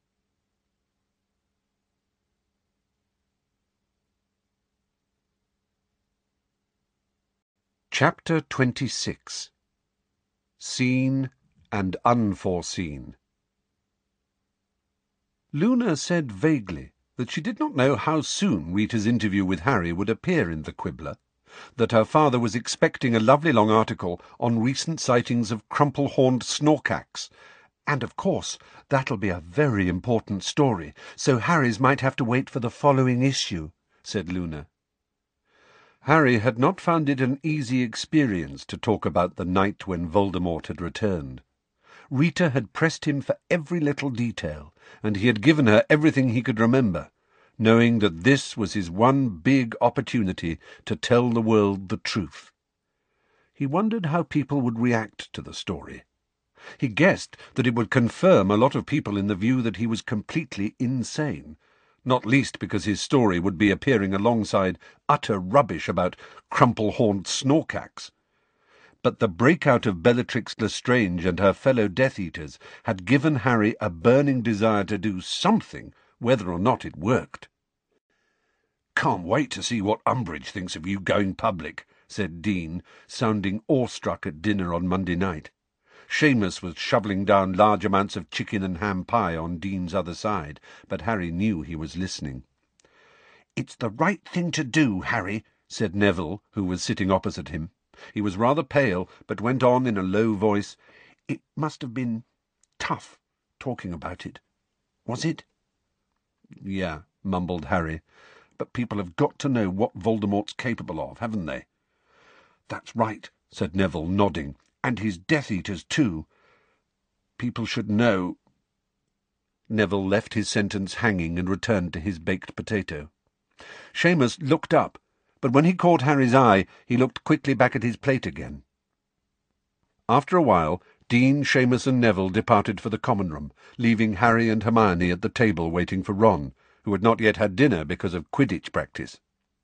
[SPEAKER 1] Chapter 26. Seen and Unforeseen. Luna said vaguely that she did not know how soon Rita's interview with Harry would appear in the Quibbler, that her father was expecting a lovely long article on recent sightings of crumple-horned snorkax, and, of course, that'll be a very important story, so Harry's might have to wait for the following issue, said Luna. Harry had not found it an easy experience to talk about the night when Voldemort had returned. Rita had pressed him for every little detail, and he had given her everything he could remember, knowing that this was his one big opportunity to tell the world the truth. He wondered how people would react to the story. He guessed that it would confirm a lot of people in the view that he was completely insane, not least because his story would be appearing alongside utter rubbish about crumple-horned snorkax. But the breakout of Bellatrix Lestrange and her fellow Death Eaters had given Harry a burning desire to do something, whether or not it worked. "Can't wait to see what Umbridge thinks of you going public," said Dean, sounding awestruck at dinner on Monday night. Seamus was shovelling down large amounts of chicken and ham pie on Dean's other side, but Harry knew he was listening. "It's the right thing to do, Harry," said Neville, who was sitting opposite him. He was rather pale, but went on in a low voice. "It must have been tough, talking about it. Was it?" "Yeah," mumbled Harry. "But people have got to know what Voldemort's capable of, haven't they?" "That's right," said Neville, nodding. "And his Death Eaters, too. People should know—" Neville left his sentence hanging and returned to his baked potato. Seamus looked up, but when he caught Harry's eye, he looked quickly back at his plate again. After a while, Dean, Seamus and Neville departed for the common room, leaving Harry and Hermione at the table waiting for Ron, who had not yet had dinner because of Quidditch practice.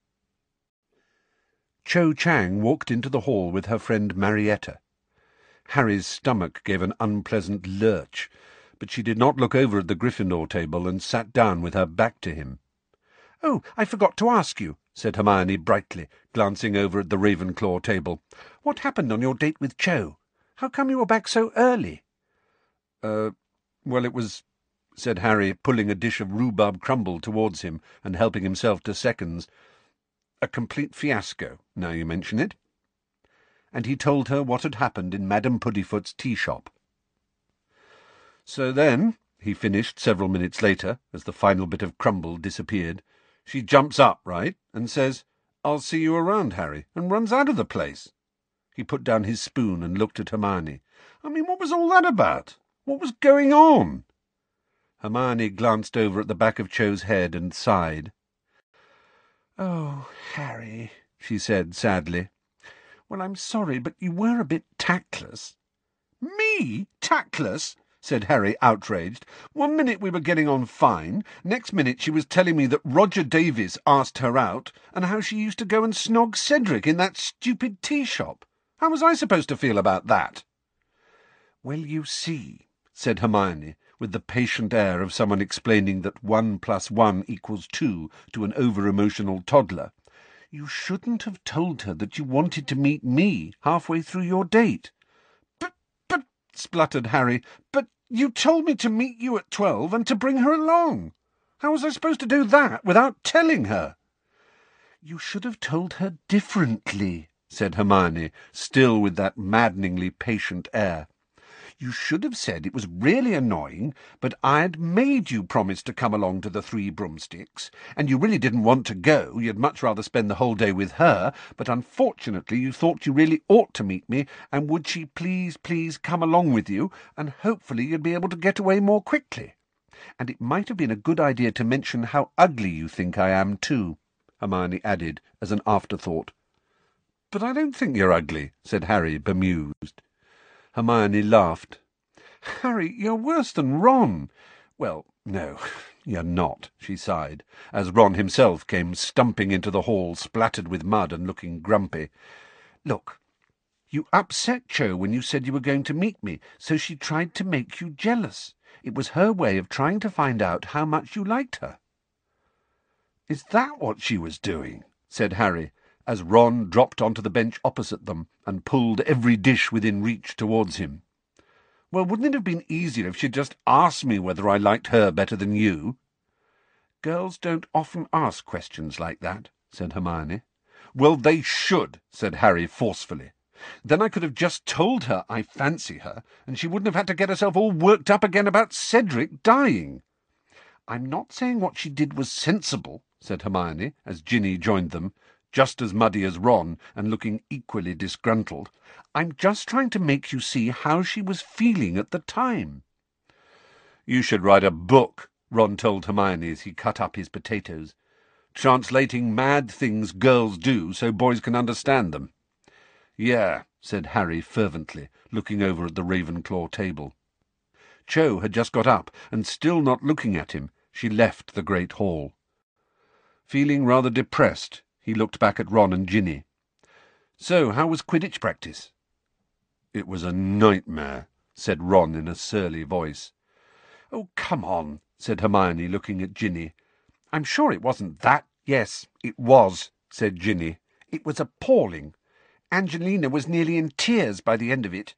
[SPEAKER 1] Cho Chang walked into the hall with her friend Marietta. Harry's stomach gave an unpleasant lurch, but she did not look over at the Gryffindor table and sat down with her back to him. "Oh, I forgot to ask you," said Hermione brightly, glancing over at the Ravenclaw table. "What happened on your date with Cho? How come you were back so early?" Well, it was," said Harry, pulling a dish of rhubarb crumble towards him and helping himself to seconds, "a complete fiasco, now you mention it." and he told her what had happened in Madame Puddifoot's tea-shop. "So then," he finished several minutes later, as the final bit of crumble disappeared, "she jumps up, right, and says, 'I'll see you around, Harry,' and runs out of the place." He put down his spoon and looked at Hermione. "I mean, what was all that about? What was going on?" Hermione glanced over at the back of Cho's head and sighed. "Oh, Harry," she said sadly. "Well, I'm sorry, but you were a bit tactless." "Me? Tactless?" said Harry, outraged. "One minute we were getting on fine, next minute she was telling me that Roger Davies asked her out, and how she used to go and snog Cedric in that stupid tea-shop. How was I supposed to feel about that?" "Well, you see," said Hermione, with the patient air of someone explaining that 1 + 1 = 2 to an over-emotional toddler, "you shouldn't have told her that you wanted to meet me halfway through your date." But, spluttered Harry, "but you told me to meet you at 12 and to bring her along. How was I supposed to do that without telling her?" "You should have told her differently," said Hermione, still with that maddeningly patient air. "You should have said it was really annoying, but I'd made you promise to come along to the Three Broomsticks, and you really didn't want to go. You'd much rather spend the whole day with her, but unfortunately you thought you really ought to meet me, and would she please come along with you, and hopefully you'd be able to get away more quickly. And it might have been a good idea to mention how ugly you think I am, too," Hermione added as an afterthought. "But I don't think you're ugly," said Harry, bemused. Hermione laughed. "Harry, you're worse than Ron." "Well, no, you're not," she sighed, as Ron himself came stumping into the hall, splattered with mud and looking grumpy. "Look, you upset Cho when you said you were going to meet me, so she tried to make you jealous. It was her way of trying to find out how much you liked her." "Is that what she was doing?" said Harry, as Ron dropped onto the bench opposite them and pulled every dish within reach towards him. "Well, wouldn't it have been easier if she'd just asked me whether I liked her better than you?" "Girls don't often ask questions like that," said Hermione. "Well, they should," said Harry forcefully. "Then I could have just told her I fancy her, and she wouldn't have had to get herself all worked up again about Cedric dying." "I'm not saying what she did was sensible," said Hermione, as Ginny joined them, just as muddy as Ron and looking equally disgruntled. "I'm just trying to make you see how she was feeling at the time." "You should write a book," Ron told Hermione as he cut up his potatoes, "translating mad things girls do so boys can understand them." "Yeah," said Harry fervently, looking over at the Ravenclaw table. Cho had just got up, and still not looking at him, she left the great hall. Feeling rather depressed, he looked back at Ron and Ginny. "So, how was Quidditch practice?" "It was a nightmare," said Ron in a surly voice. "Oh, come on," said Hermione, looking at Ginny. "I'm sure it wasn't that—" "Yes, it was," said Ginny. "It was appalling. Angelina was nearly in tears by the end of it."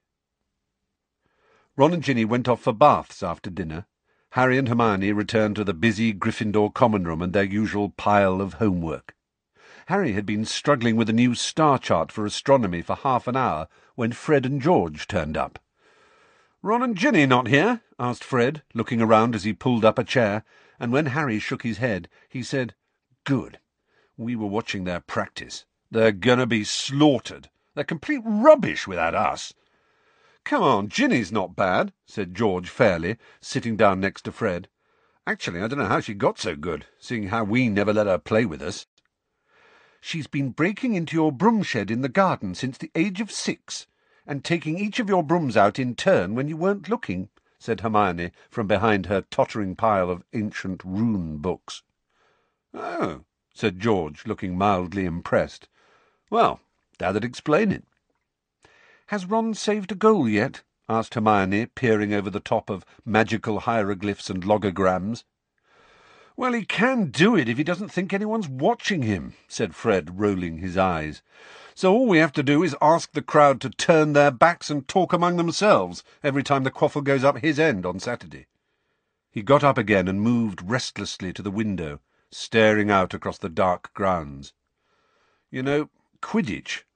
[SPEAKER 1] Ron and Ginny went off for baths after dinner. Harry and Hermione returned to the busy Gryffindor common room and their usual pile of homework. Harry had been struggling with a new star chart for astronomy for half an hour when Fred and George turned up. "Ron and Ginny not here?" asked Fred, looking around as he pulled up a chair, and when Harry shook his head, he said, "Good. We were watching their practice. They're gonna be slaughtered. They're complete rubbish without us." "Come on, Ginny's not bad," said George fairly, sitting down next to Fred. "Actually, I don't know how she got so good, seeing how we never let her play with us." "She's been breaking into your broom shed in the garden since the age of 6, and taking each of your brooms out in turn when you weren't looking," said Hermione from behind her tottering pile of ancient rune books. "Oh," said George, looking mildly impressed. "Well, that'd explain it." "Has Ron saved a goal yet?" asked Hermione, peering over the top of magical hieroglyphs and logograms. "Well, he can do it if he doesn't think anyone's watching him," said Fred, rolling his eyes. "So all we have to do is ask the crowd to turn their backs and talk among themselves every time the quaffle goes up his end on Saturday." He got up again and moved restlessly to the window, staring out across the dark grounds. "You know, Quidditch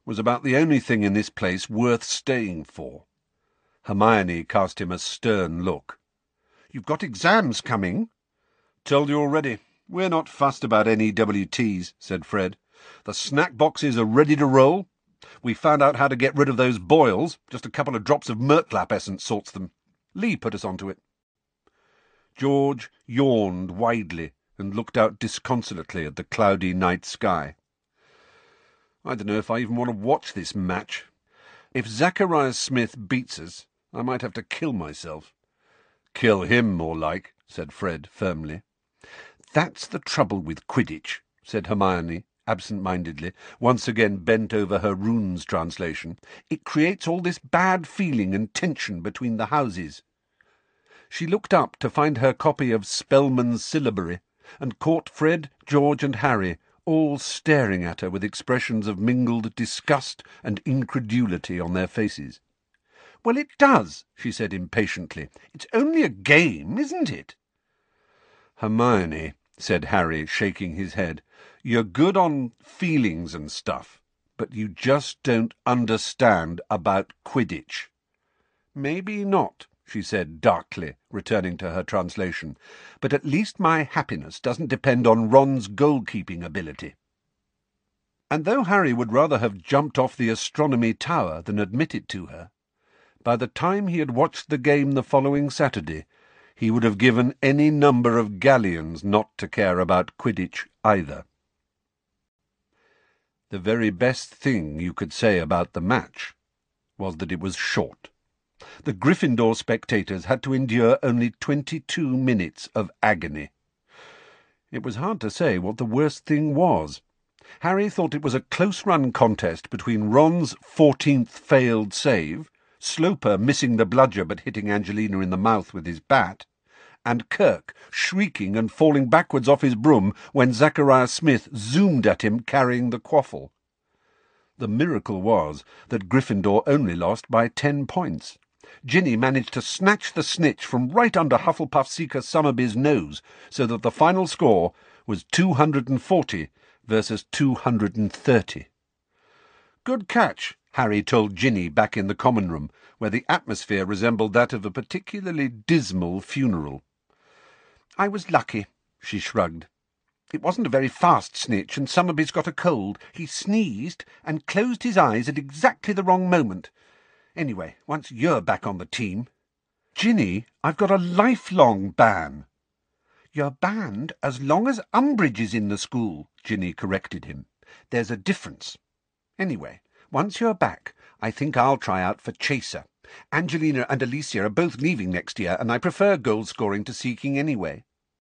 [SPEAKER 1] was about the only thing in this place worth staying for. Hermione cast him a stern look. "You've got exams coming." "Told you already. We're not fussed about any WTs," said Fred. "The snack boxes are ready to roll. We found out how to get rid of those boils. Just a couple of drops of Murtlap essence sorts them. Lee put us onto it." George yawned widely and looked out disconsolately at the cloudy night sky. "I don't know if I even want to watch this match. If Zacharias Smith beats us, I might have to kill myself." "Kill him, more like," said Fred firmly. "That's the trouble with Quidditch," said Hermione absent-mindedly, once again bent over her runes translation. "It creates all this bad feeling and tension between the houses." She looked up to find her copy of Spellman's Syllabary, and caught Fred, George, and Harry all staring at her with expressions of mingled disgust and incredulity on their faces. "Well, it does," she said impatiently. "It's only a game, isn't it?" "Hermione," said Harry, shaking his head, "you're good on feelings and stuff, but you just don't understand about Quidditch." "Maybe not," she said darkly, returning to her translation, "but at least my happiness doesn't depend on Ron's goalkeeping ability." And though Harry would rather have jumped off the astronomy tower than admit it to her, by the time he had watched the game the following Saturday, he would have given any number of galleons not to care about Quidditch either. The very best thing you could say about the match was that it was short. The Gryffindor spectators had to endure only 22 minutes of agony. It was hard to say what the worst thing was. Harry thought it was a close-run contest between Ron's 14th failed save, Sloper missing the bludger but hitting Angelina in the mouth with his bat, and Kirk shrieking and falling backwards off his broom when Zacharias Smith zoomed at him carrying the quaffle. The miracle was that Gryffindor only lost by 10 points. Ginny managed to snatch the snitch from right under Hufflepuff Seeker Summerby's nose, so that the final score was 240 versus 230. "Good catch," Harry told Ginny back in the common room, where the atmosphere resembled that of a particularly dismal funeral. "I was lucky," she shrugged. "It wasn't a very fast snitch, and Summerby's got a cold. He sneezed and closed his eyes at exactly the wrong moment. Anyway, once you're back on the team—" "Ginny, I've got a lifelong ban." "You're banned as long as Umbridge is in the school," Ginny corrected him. "There's a difference. Anyway, once you're back, I think I'll try out for Chaser. Angelina and Alicia are both leaving next year, and I prefer goal-scoring to seeking anyway."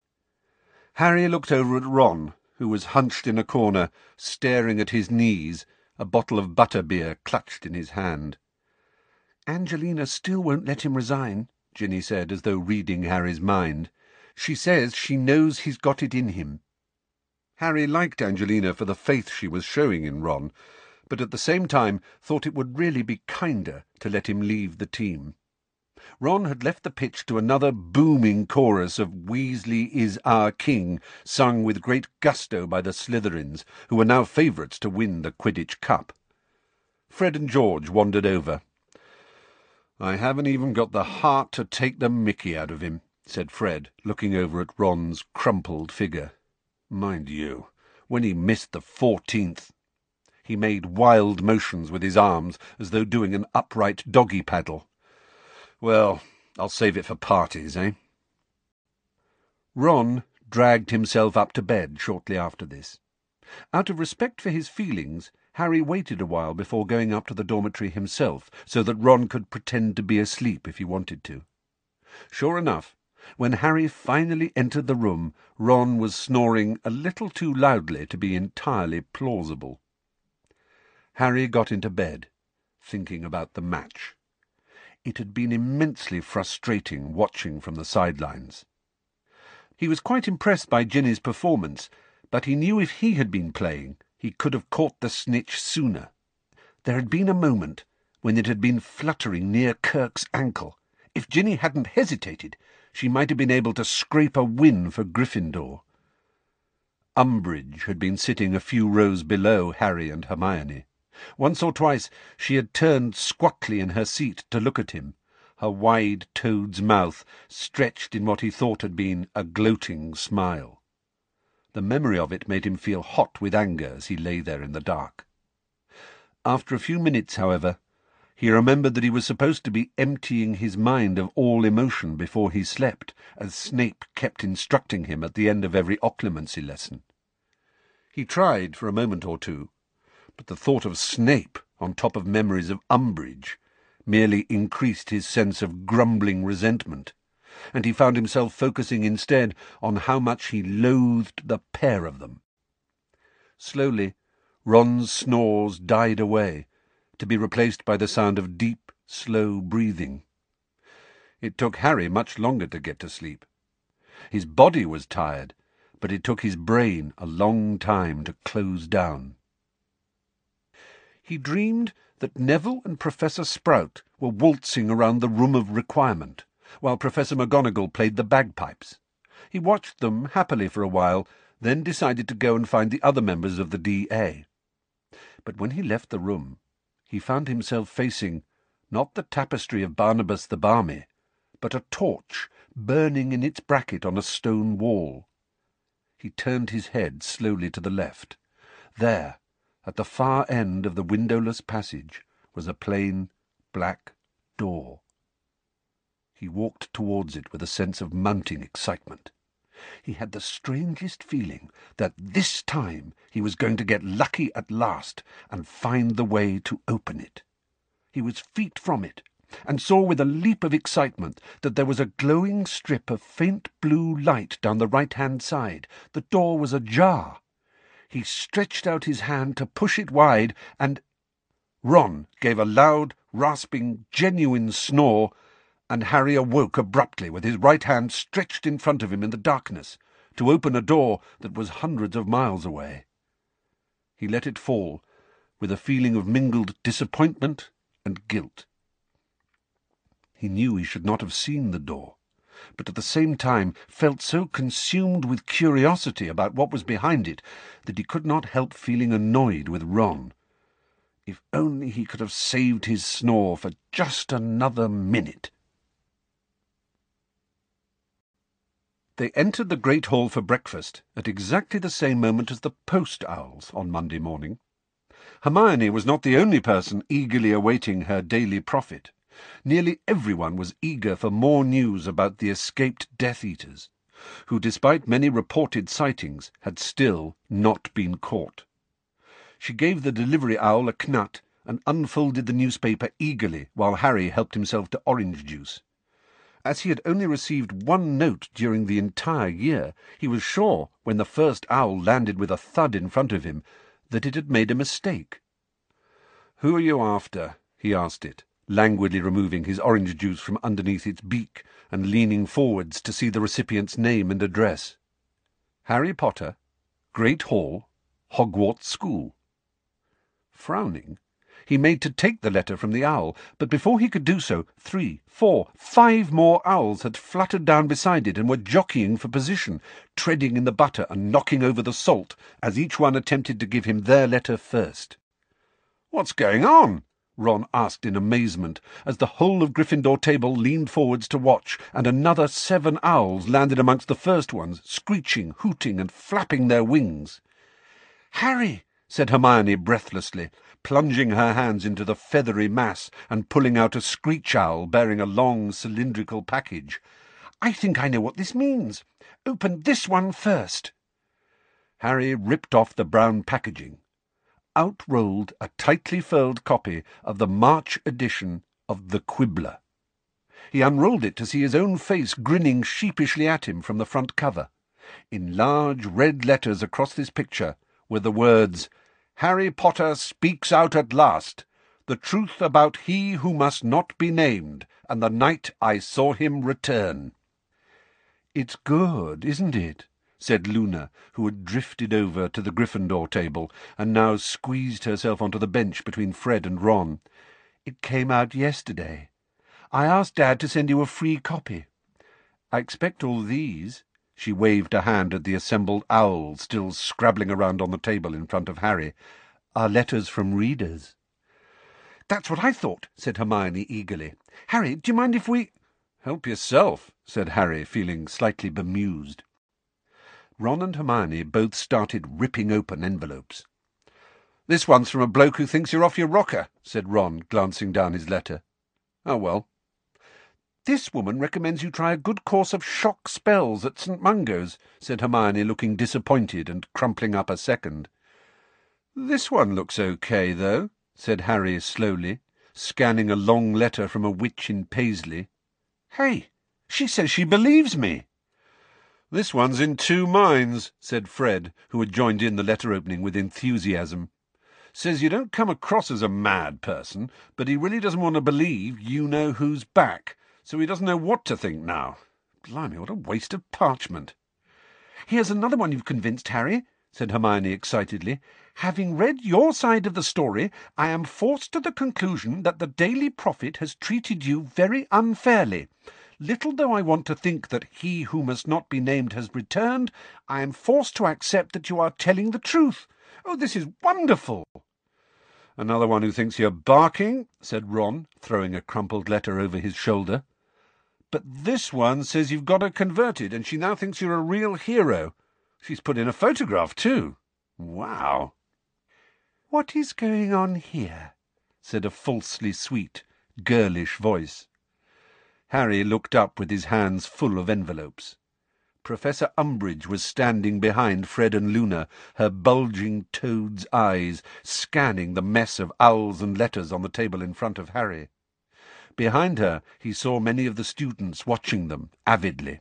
[SPEAKER 1] Harry looked over at Ron, who was hunched in a corner, staring at his knees, a bottle of butterbeer clutched in his hand. "Angelina still won't let him resign," Ginny said, as though reading Harry's mind. "She says she knows he's got it in him." Harry liked Angelina for the faith she was showing in Ron, but at the same time thought it would really be kinder to let him leave the team. Ron had left the pitch to another booming chorus of "Weasley is our king," sung with great gusto by the Slytherins, who were now favourites to win the Quidditch Cup. Fred and George wandered over. "I haven't even got the heart to take the mickey out of him," said Fred, looking over at Ron's crumpled figure. "Mind you, when he missed the 14th... He made wild motions with his arms, as though doing an upright doggy paddle. "Well, I'll save it for parties, eh?" Ron dragged himself up to bed shortly after this. Out of respect for his feelings, Harry waited a while before going up to the dormitory himself, so that Ron could pretend to be asleep if he wanted to. Sure enough, when Harry finally entered the room, Ron was snoring a little too loudly to be entirely plausible. Harry got into bed, thinking about the match. It had been immensely frustrating watching from the sidelines. He was quite impressed by Ginny's performance, but he knew if he had been playing, he could have caught the snitch sooner. There had been a moment when it had been fluttering near Kirk's ankle. If Ginny hadn't hesitated, she might have been able to scrape a win for Gryffindor. Umbridge had been sitting a few rows below Harry and Hermione. Once or twice she had turned squackly in her seat to look at him, her wide toad's mouth stretched in what he thought had been a gloating smile. The memory of it made him feel hot with anger as he lay there in the dark. After a few minutes, however, he remembered that he was supposed to be emptying his mind of all emotion before he slept, as Snape kept instructing him at the end of every occlumency lesson. He tried for a moment or two, but the thought of Snape on top of memories of Umbridge merely increased his sense of grumbling resentment, and he found himself focusing instead on how much he loathed the pair of them. Slowly, Ron's snores died away, to be replaced by the sound of deep, slow breathing. It took Harry much longer to get to sleep. His body was tired, but it took his brain a long time to close down. He dreamed that Neville and Professor Sprout were waltzing around the Room of Requirement, while Professor McGonagall played the bagpipes. He watched them happily for a while, then decided to go and find the other members of the D.A. But when he left the room, he found himself facing not the tapestry of Barnabas the Barmy, but a torch burning in its bracket on a stone wall. He turned his head slowly to the left. There, at the far end of the windowless passage, was a plain, black door. He walked towards it with a sense of mounting excitement. He had the strangest feeling that this time he was going to get lucky at last and find the way to open it. He was feet from it, and saw with a leap of excitement that there was a glowing strip of faint blue light down the right-hand side. The door was ajar. He stretched out his hand to push it wide, and Ron gave a loud, rasping, genuine snore, and Harry awoke abruptly with his right hand stretched in front of him in the darkness, to open a door that was hundreds of miles away. He let it fall, with a feeling of mingled disappointment and guilt. He knew he should not have seen the door, but at the same time felt so consumed with curiosity about what was behind it that he could not help feeling annoyed with Ron. If only he could have saved his snore for just another minute. They entered the great hall for breakfast at exactly the same moment as the post owls on Monday morning. Hermione was not the only person eagerly awaiting her daily profit. Nearly everyone was eager for more news about the escaped Death Eaters, who, despite many reported sightings, had still not been caught. She gave the delivery owl a knut and unfolded the newspaper eagerly while Harry helped himself to orange juice. As he had only received one note during the entire year, he was sure, when the first owl landed with a thud in front of him, that it had made a mistake. "Who are you after?" he asked it, languidly removing his orange juice from underneath its beak and leaning forwards to see the recipient's name and address. "Harry Potter, Great Hall, Hogwarts School." Frowning, he made to take the letter from the owl, but before he could do so, 3, 4, 5 more owls had fluttered down beside it and were jockeying for position, treading in the butter and knocking over the salt, as each one attempted to give him their letter first. "What's going on?" Ron asked in amazement, as the whole of Gryffindor table leaned forwards to watch, and another 7 owls landed amongst the first ones, screeching, hooting, and flapping their wings. "Harry," said Hermione breathlessly, plunging her hands into the feathery mass and pulling out a screech owl bearing a long cylindrical package. "I think I know what this means. Open this one first." Harry ripped off the brown packaging. Out rolled a tightly furled copy of the March edition of The Quibbler. He unrolled it to see his own face grinning sheepishly at him from the front cover. In large red letters across this picture were the words, "Harry Potter speaks out at last. The truth about he who must not be named, and the night I saw him return." "It's good, isn't it?" said Luna, who had drifted over to the Gryffindor table and now squeezed herself onto the bench between Fred and Ron. "It came out yesterday. I asked Dad to send you a free copy. I expect all these—" she waved a hand at the assembled owls still scrabbling around on the table in front of Harry. are letters from readers." "That's what I thought," said Hermione eagerly. "Harry, do you mind if we—" "Help yourself," said Harry, feeling slightly bemused. Ron and Hermione both started ripping open envelopes. "This one's from a bloke who thinks you're off your rocker," said Ron, glancing down his letter. "Oh, well." "This woman recommends you try a good course of shock spells at St. Mungo's," said Hermione, looking disappointed and crumpling up a second. "This one looks okay, though," said Harry slowly, scanning a long letter from a witch in Paisley. "Hey, she says she believes me." "This one's in 2 minds," said Fred, who had joined in the letter-opening with enthusiasm. "Says you don't come across as a mad person, but he really doesn't want to believe you know who's back, so he doesn't know what to think now. Blimey, what a waste of parchment." "Here's another one you've convinced, Harry," said Hermione excitedly. "Having read your side of the story, I am forced to the conclusion that the Daily Prophet has treated you very unfairly. Little though I want to think that he who must not be named has returned, I am forced to accept that you are telling the truth. Oh, this is wonderful." "Another one who thinks you're barking," said Ron, throwing a crumpled letter over his shoulder. "But this one says you've got her converted, and she now thinks you're a real hero. She's put in a photograph, too. Wow." "What is going on here?" said a falsely sweet, girlish voice. Harry looked up with his hands full of envelopes. Professor Umbridge was standing behind Fred and Luna, her bulging toad's eyes scanning the mess of owls and letters on the table in front of Harry. Behind her he saw many of the students watching them avidly.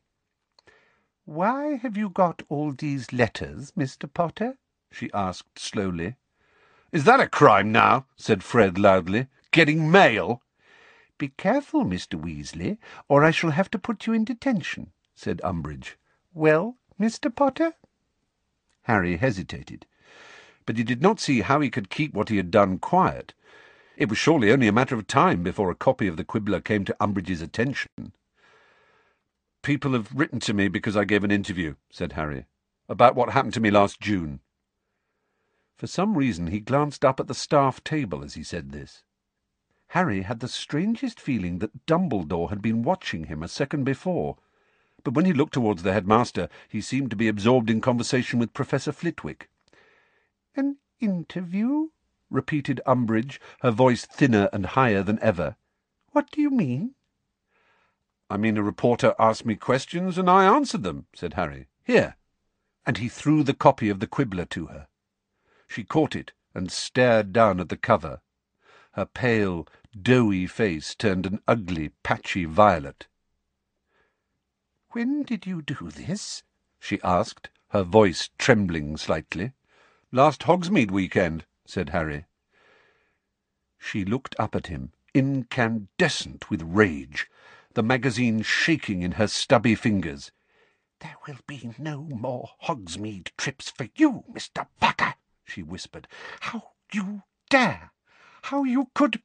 [SPEAKER 1] "Why have you got all these letters, Mr. Potter?" she asked slowly. "Is that a crime now?" said Fred loudly. "Getting mail?" "Be careful, Mr. Weasley, or I shall have to put you in detention," said Umbridge. "Well, Mr. Potter?" Harry hesitated, but he did not see how he could keep what he had done quiet. It was surely only a matter of time before a copy of the Quibbler came to Umbridge's attention. "People have written to me because I gave an interview," said Harry, "about what happened to me last June." For some reason he glanced up at the staff table as he said this. Harry had the strangest feeling that Dumbledore had been watching him a second before, but when he looked towards the headmaster he seemed to be absorbed in conversation with Professor Flitwick. "An interview?" repeated Umbridge, her voice thinner and higher than ever. "What do you mean?" "I mean a reporter asked me questions, and I answered them," said Harry. "Here." And he threw the copy of the Quibbler to her. She caught it and stared down at the cover. Her pale, doughy face turned an ugly, patchy violet. "When did you do this?" she asked, her voice trembling slightly. "Last Hogsmeade weekend," said Harry. She looked up at him, incandescent with rage, the magazine shaking in her stubby fingers. "There will be no more Hogsmeade trips for you, Mr. Potter," she whispered. "How you dare! How you could—"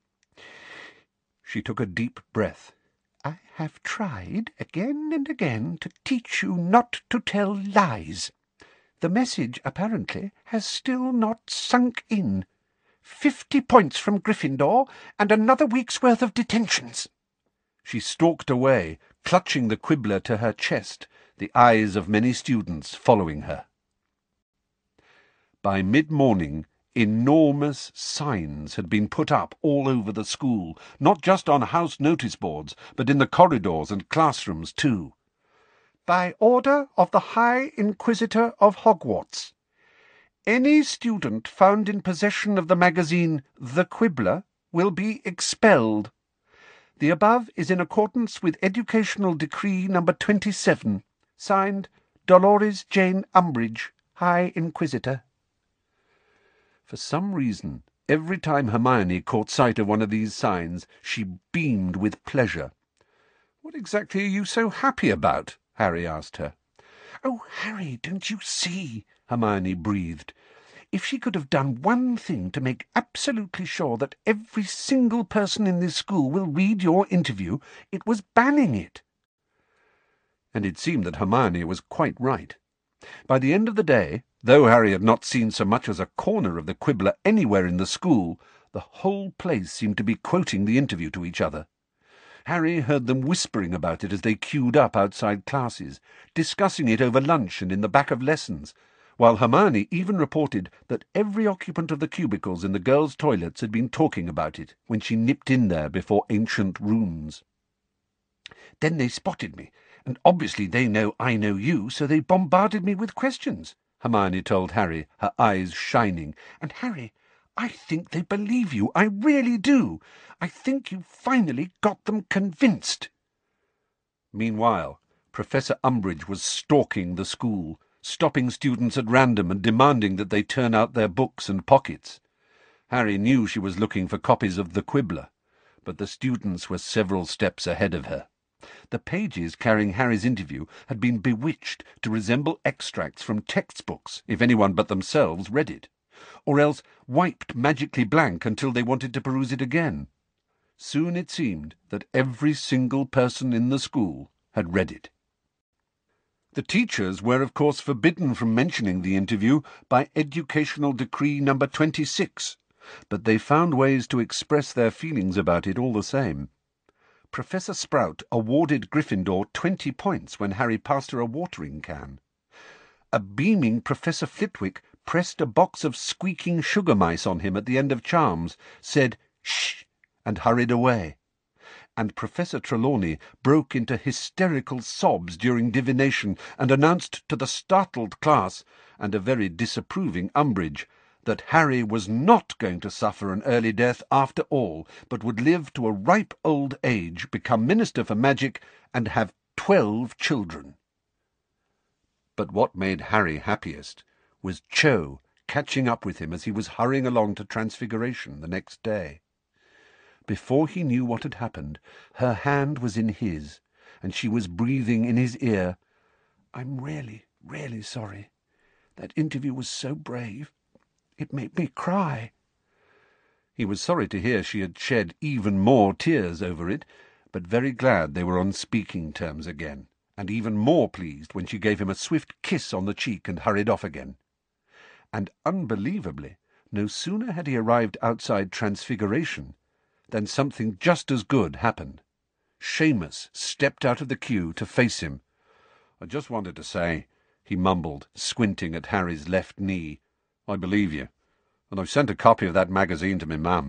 [SPEAKER 1] She took a deep breath. "I have tried again and again to teach you not to tell lies. The message, apparently, has still not sunk in. 50 points from Gryffindor, and another week's worth of detentions." She stalked away, clutching the Quibbler to her chest, the eyes of many students following her. By mid-morning, enormous signs had been put up all over the school, not just on house notice boards, but in the corridors and classrooms too. "By order of the High Inquisitor of Hogwarts. Any student found in possession of the magazine The Quibbler will be expelled. The above is in accordance with Educational Decree No. 27. Signed, Dolores Jane Umbridge, High Inquisitor." For some reason, every time Hermione caught sight of one of these signs, she beamed with pleasure. "What exactly are you so happy about?" Harry asked her. "Oh, Harry, don't you see?" Hermione breathed. "If she could have done one thing to make absolutely sure that every single person in this school will read your interview, it was banning it." And it seemed that Hermione was quite right. By the end of the day, Though Harry had not seen so much as a corner of the Quibbler anywhere in the school, the whole place seemed to be quoting the interview to each other. Harry heard them whispering about it as they queued up outside classes, discussing it over lunch and in the back of lessons, while Hermione even reported that every occupant of the cubicles in the girls' toilets had been talking about it when she nipped in there before ancient runes. "Then they spotted me, and obviously they know I know you, so they bombarded me with questions," Hermione told Harry, her eyes shining. "And Harry, I think they believe you. I really do. I think you finally got them convinced." Meanwhile, Professor Umbridge was stalking the school, stopping students at random and demanding that they turn out their books and pockets. Harry knew she was looking for copies of The Quibbler, but the students were several steps ahead of her. The pages carrying Harry's interview had been bewitched to resemble extracts from textbooks if anyone but themselves read it, or else wiped magically blank until they wanted to peruse it again. Soon it seemed that every single person in the school had read it. The teachers were, of course, forbidden from mentioning the interview by Educational Decree No. 26, but they found ways to express their feelings about it all the same. Professor Sprout awarded Gryffindor 20 points when Harry passed her a watering can. A beaming Professor Flitwick pressed a box of squeaking sugar mice on him at the end of charms, said "Shh," and hurried away. And Professor Trelawney broke into hysterical sobs during divination and announced to the startled class, and a very disapproving Umbridge, that Harry was not going to suffer an early death after all, but would live to a ripe old age, become Minister for Magic, and have 12 children. But what made Harry happiest was Cho catching up with him as he was hurrying along to Transfiguration the next day. Before he knew what had happened, her hand was in his, and she was breathing in his ear, "I'm really, really sorry. That interview was so brave. It made me cry." He was sorry to hear she had shed even more tears over it, but very glad they were on speaking terms again, and even more pleased when she gave him a swift kiss on the cheek and hurried off again. And unbelievably, no sooner had he arrived outside Transfiguration than something just as good happened. Seamus stepped out of the queue to face him. "I just wanted to say," he mumbled, squinting at Harry's left knee, "I believe you, and I've sent a copy of that magazine to my mum."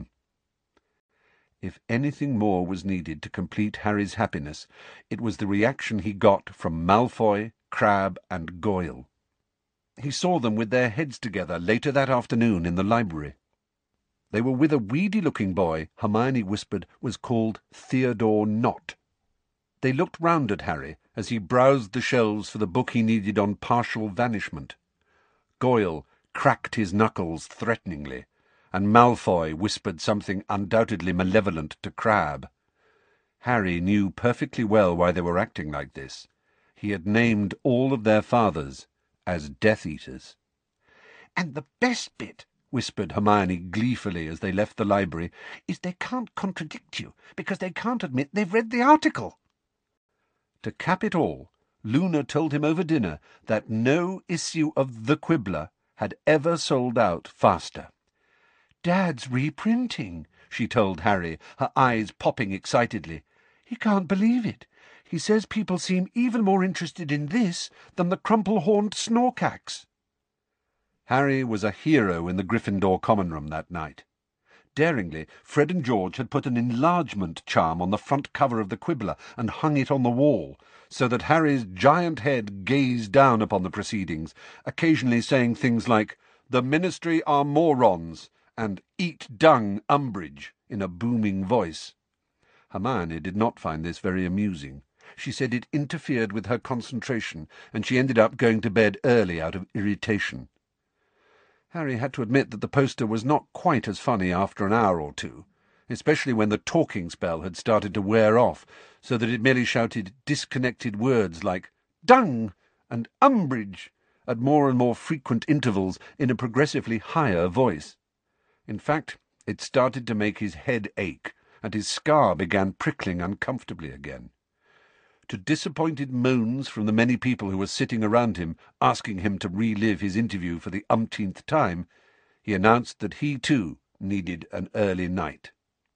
[SPEAKER 1] If anything more was needed to complete Harry's happiness, it was the reaction he got from Malfoy, Crabbe, and Goyle. He saw them with their heads together later that afternoon in the library. They were with a weedy-looking boy Hermione whispered was called Theodore Nott. They looked round at Harry as he browsed the shelves for the book he needed on partial vanishment. Goyle cracked his knuckles threateningly, and Malfoy whispered something undoubtedly malevolent to Crabbe. Harry knew perfectly well why they were acting like this. He had named all of their fathers as Death Eaters. "And the best bit," whispered Hermione gleefully as they left the library, "is they can't contradict you, because they can't admit they've read the article." To cap it all, Luna told him over dinner that no issue of The Quibbler had ever sold out faster. "Dad's reprinting," she told Harry, her eyes popping excitedly. "He can't believe it. He says people seem even more interested in this than the crumple-horned Snorkax." Harry was a hero in the Gryffindor common room that night. Daringly, Fred and George had put an enlargement charm on the front cover of the Quibbler and hung it on the wall, so that Harry's giant head gazed down upon the proceedings, occasionally saying things like, "The Ministry are morons," and "Eat dung, Umbridge," in a booming voice. Hermione did not find this very amusing. She said it interfered with her concentration, and she ended up going to bed early out of irritation. Harry had to admit that the poster was not quite as funny after an hour or two, especially when the talking spell had started to wear off, so that it merely shouted disconnected words like "dung" and "Umbridge" at more and more frequent intervals in a progressively higher voice. In fact, it started to make his head ache, and his scar began prickling uncomfortably again. To disappointed moans from the many people who were sitting around him, asking him to relive his interview for the umpteenth time, he announced that he too needed an early night.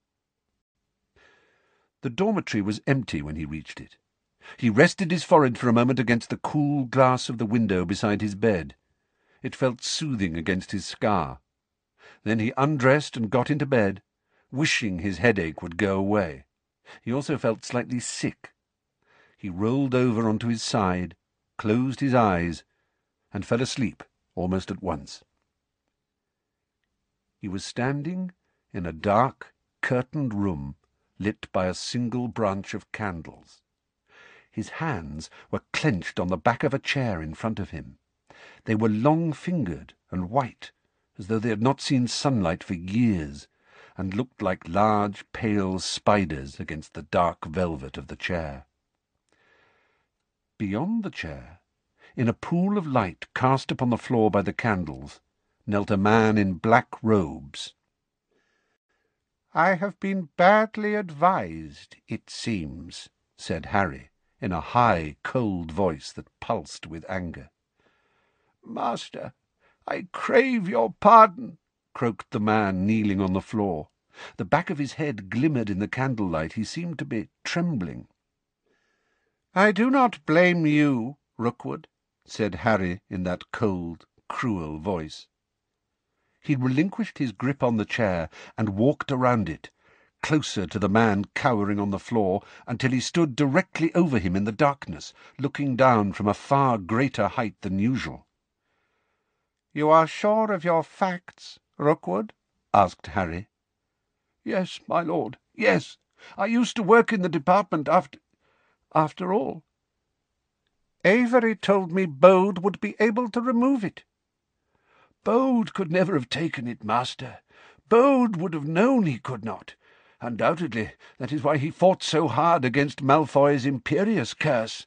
[SPEAKER 1] The dormitory was empty when he reached it. He rested his forehead for a moment against the cool glass of the window beside his bed. It felt soothing against his scar. Then he undressed and got into bed, wishing his headache would go away. He also felt slightly sick. He rolled over onto his side, closed his eyes, and fell asleep almost at once. He was standing in a dark, curtained room lit by a single branch of candles. His hands were clenched on the back of a chair in front of him. They were long-fingered and white, as though they had not seen sunlight for years, and looked like large, pale spiders against the dark velvet of the chair. Beyond the chair, in a pool of light cast upon the floor by the candles, knelt a man in black robes. "I have been badly advised, it seems," said Harry, in a high, cold voice that pulsed with anger. "Master, I crave your pardon," croaked the man kneeling on the floor. The back of his head glimmered in the candlelight. He seemed to be trembling. "I do not blame you, Rookwood," said Harry in that cold, cruel voice. He relinquished his grip on the chair and walked around it, closer to the man cowering on the floor, until he stood directly over him in the darkness, looking down from a far greater height than usual. "You are sure of your facts, Rookwood?" asked Harry. "Yes, my lord, yes. I used to work in the department after all. Avery told me Bode would be able to remove it." "Bode could never have taken it, master. Bode would have known he could not. Undoubtedly that is why he fought so hard against Malfoy's imperious curse."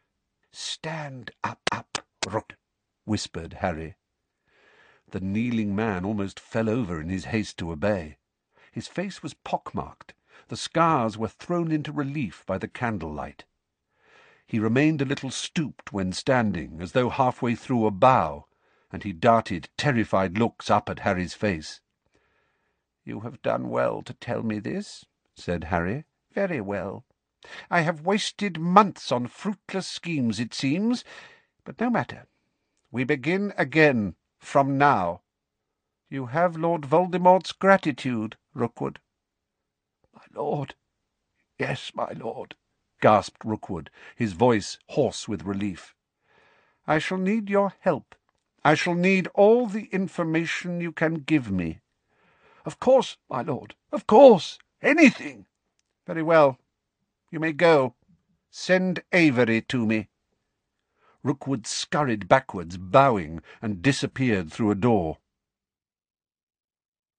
[SPEAKER 1] "Stand up, Rook," whispered Harry. The kneeling man almost fell over in his haste to obey. His face was pockmarked. The scars were thrown into relief by the candlelight. He remained a little stooped when standing, as though halfway through a bow, and he darted terrified looks up at Harry's face. "You have done well to tell me this," said Harry. "Very well. I have wasted months on fruitless schemes, it seems, but no matter. We begin again from now. You have Lord Voldemort's gratitude, Rookwood." "My lord, yes, my lord," gasped Rookwood, his voice hoarse with relief. "I shall need your help. I shall need all the information you can give me." "Of course, my lord, of course. Anything." "Very well. You may go. Send Avery to me." Rookwood scurried backwards, bowing, and disappeared through a door.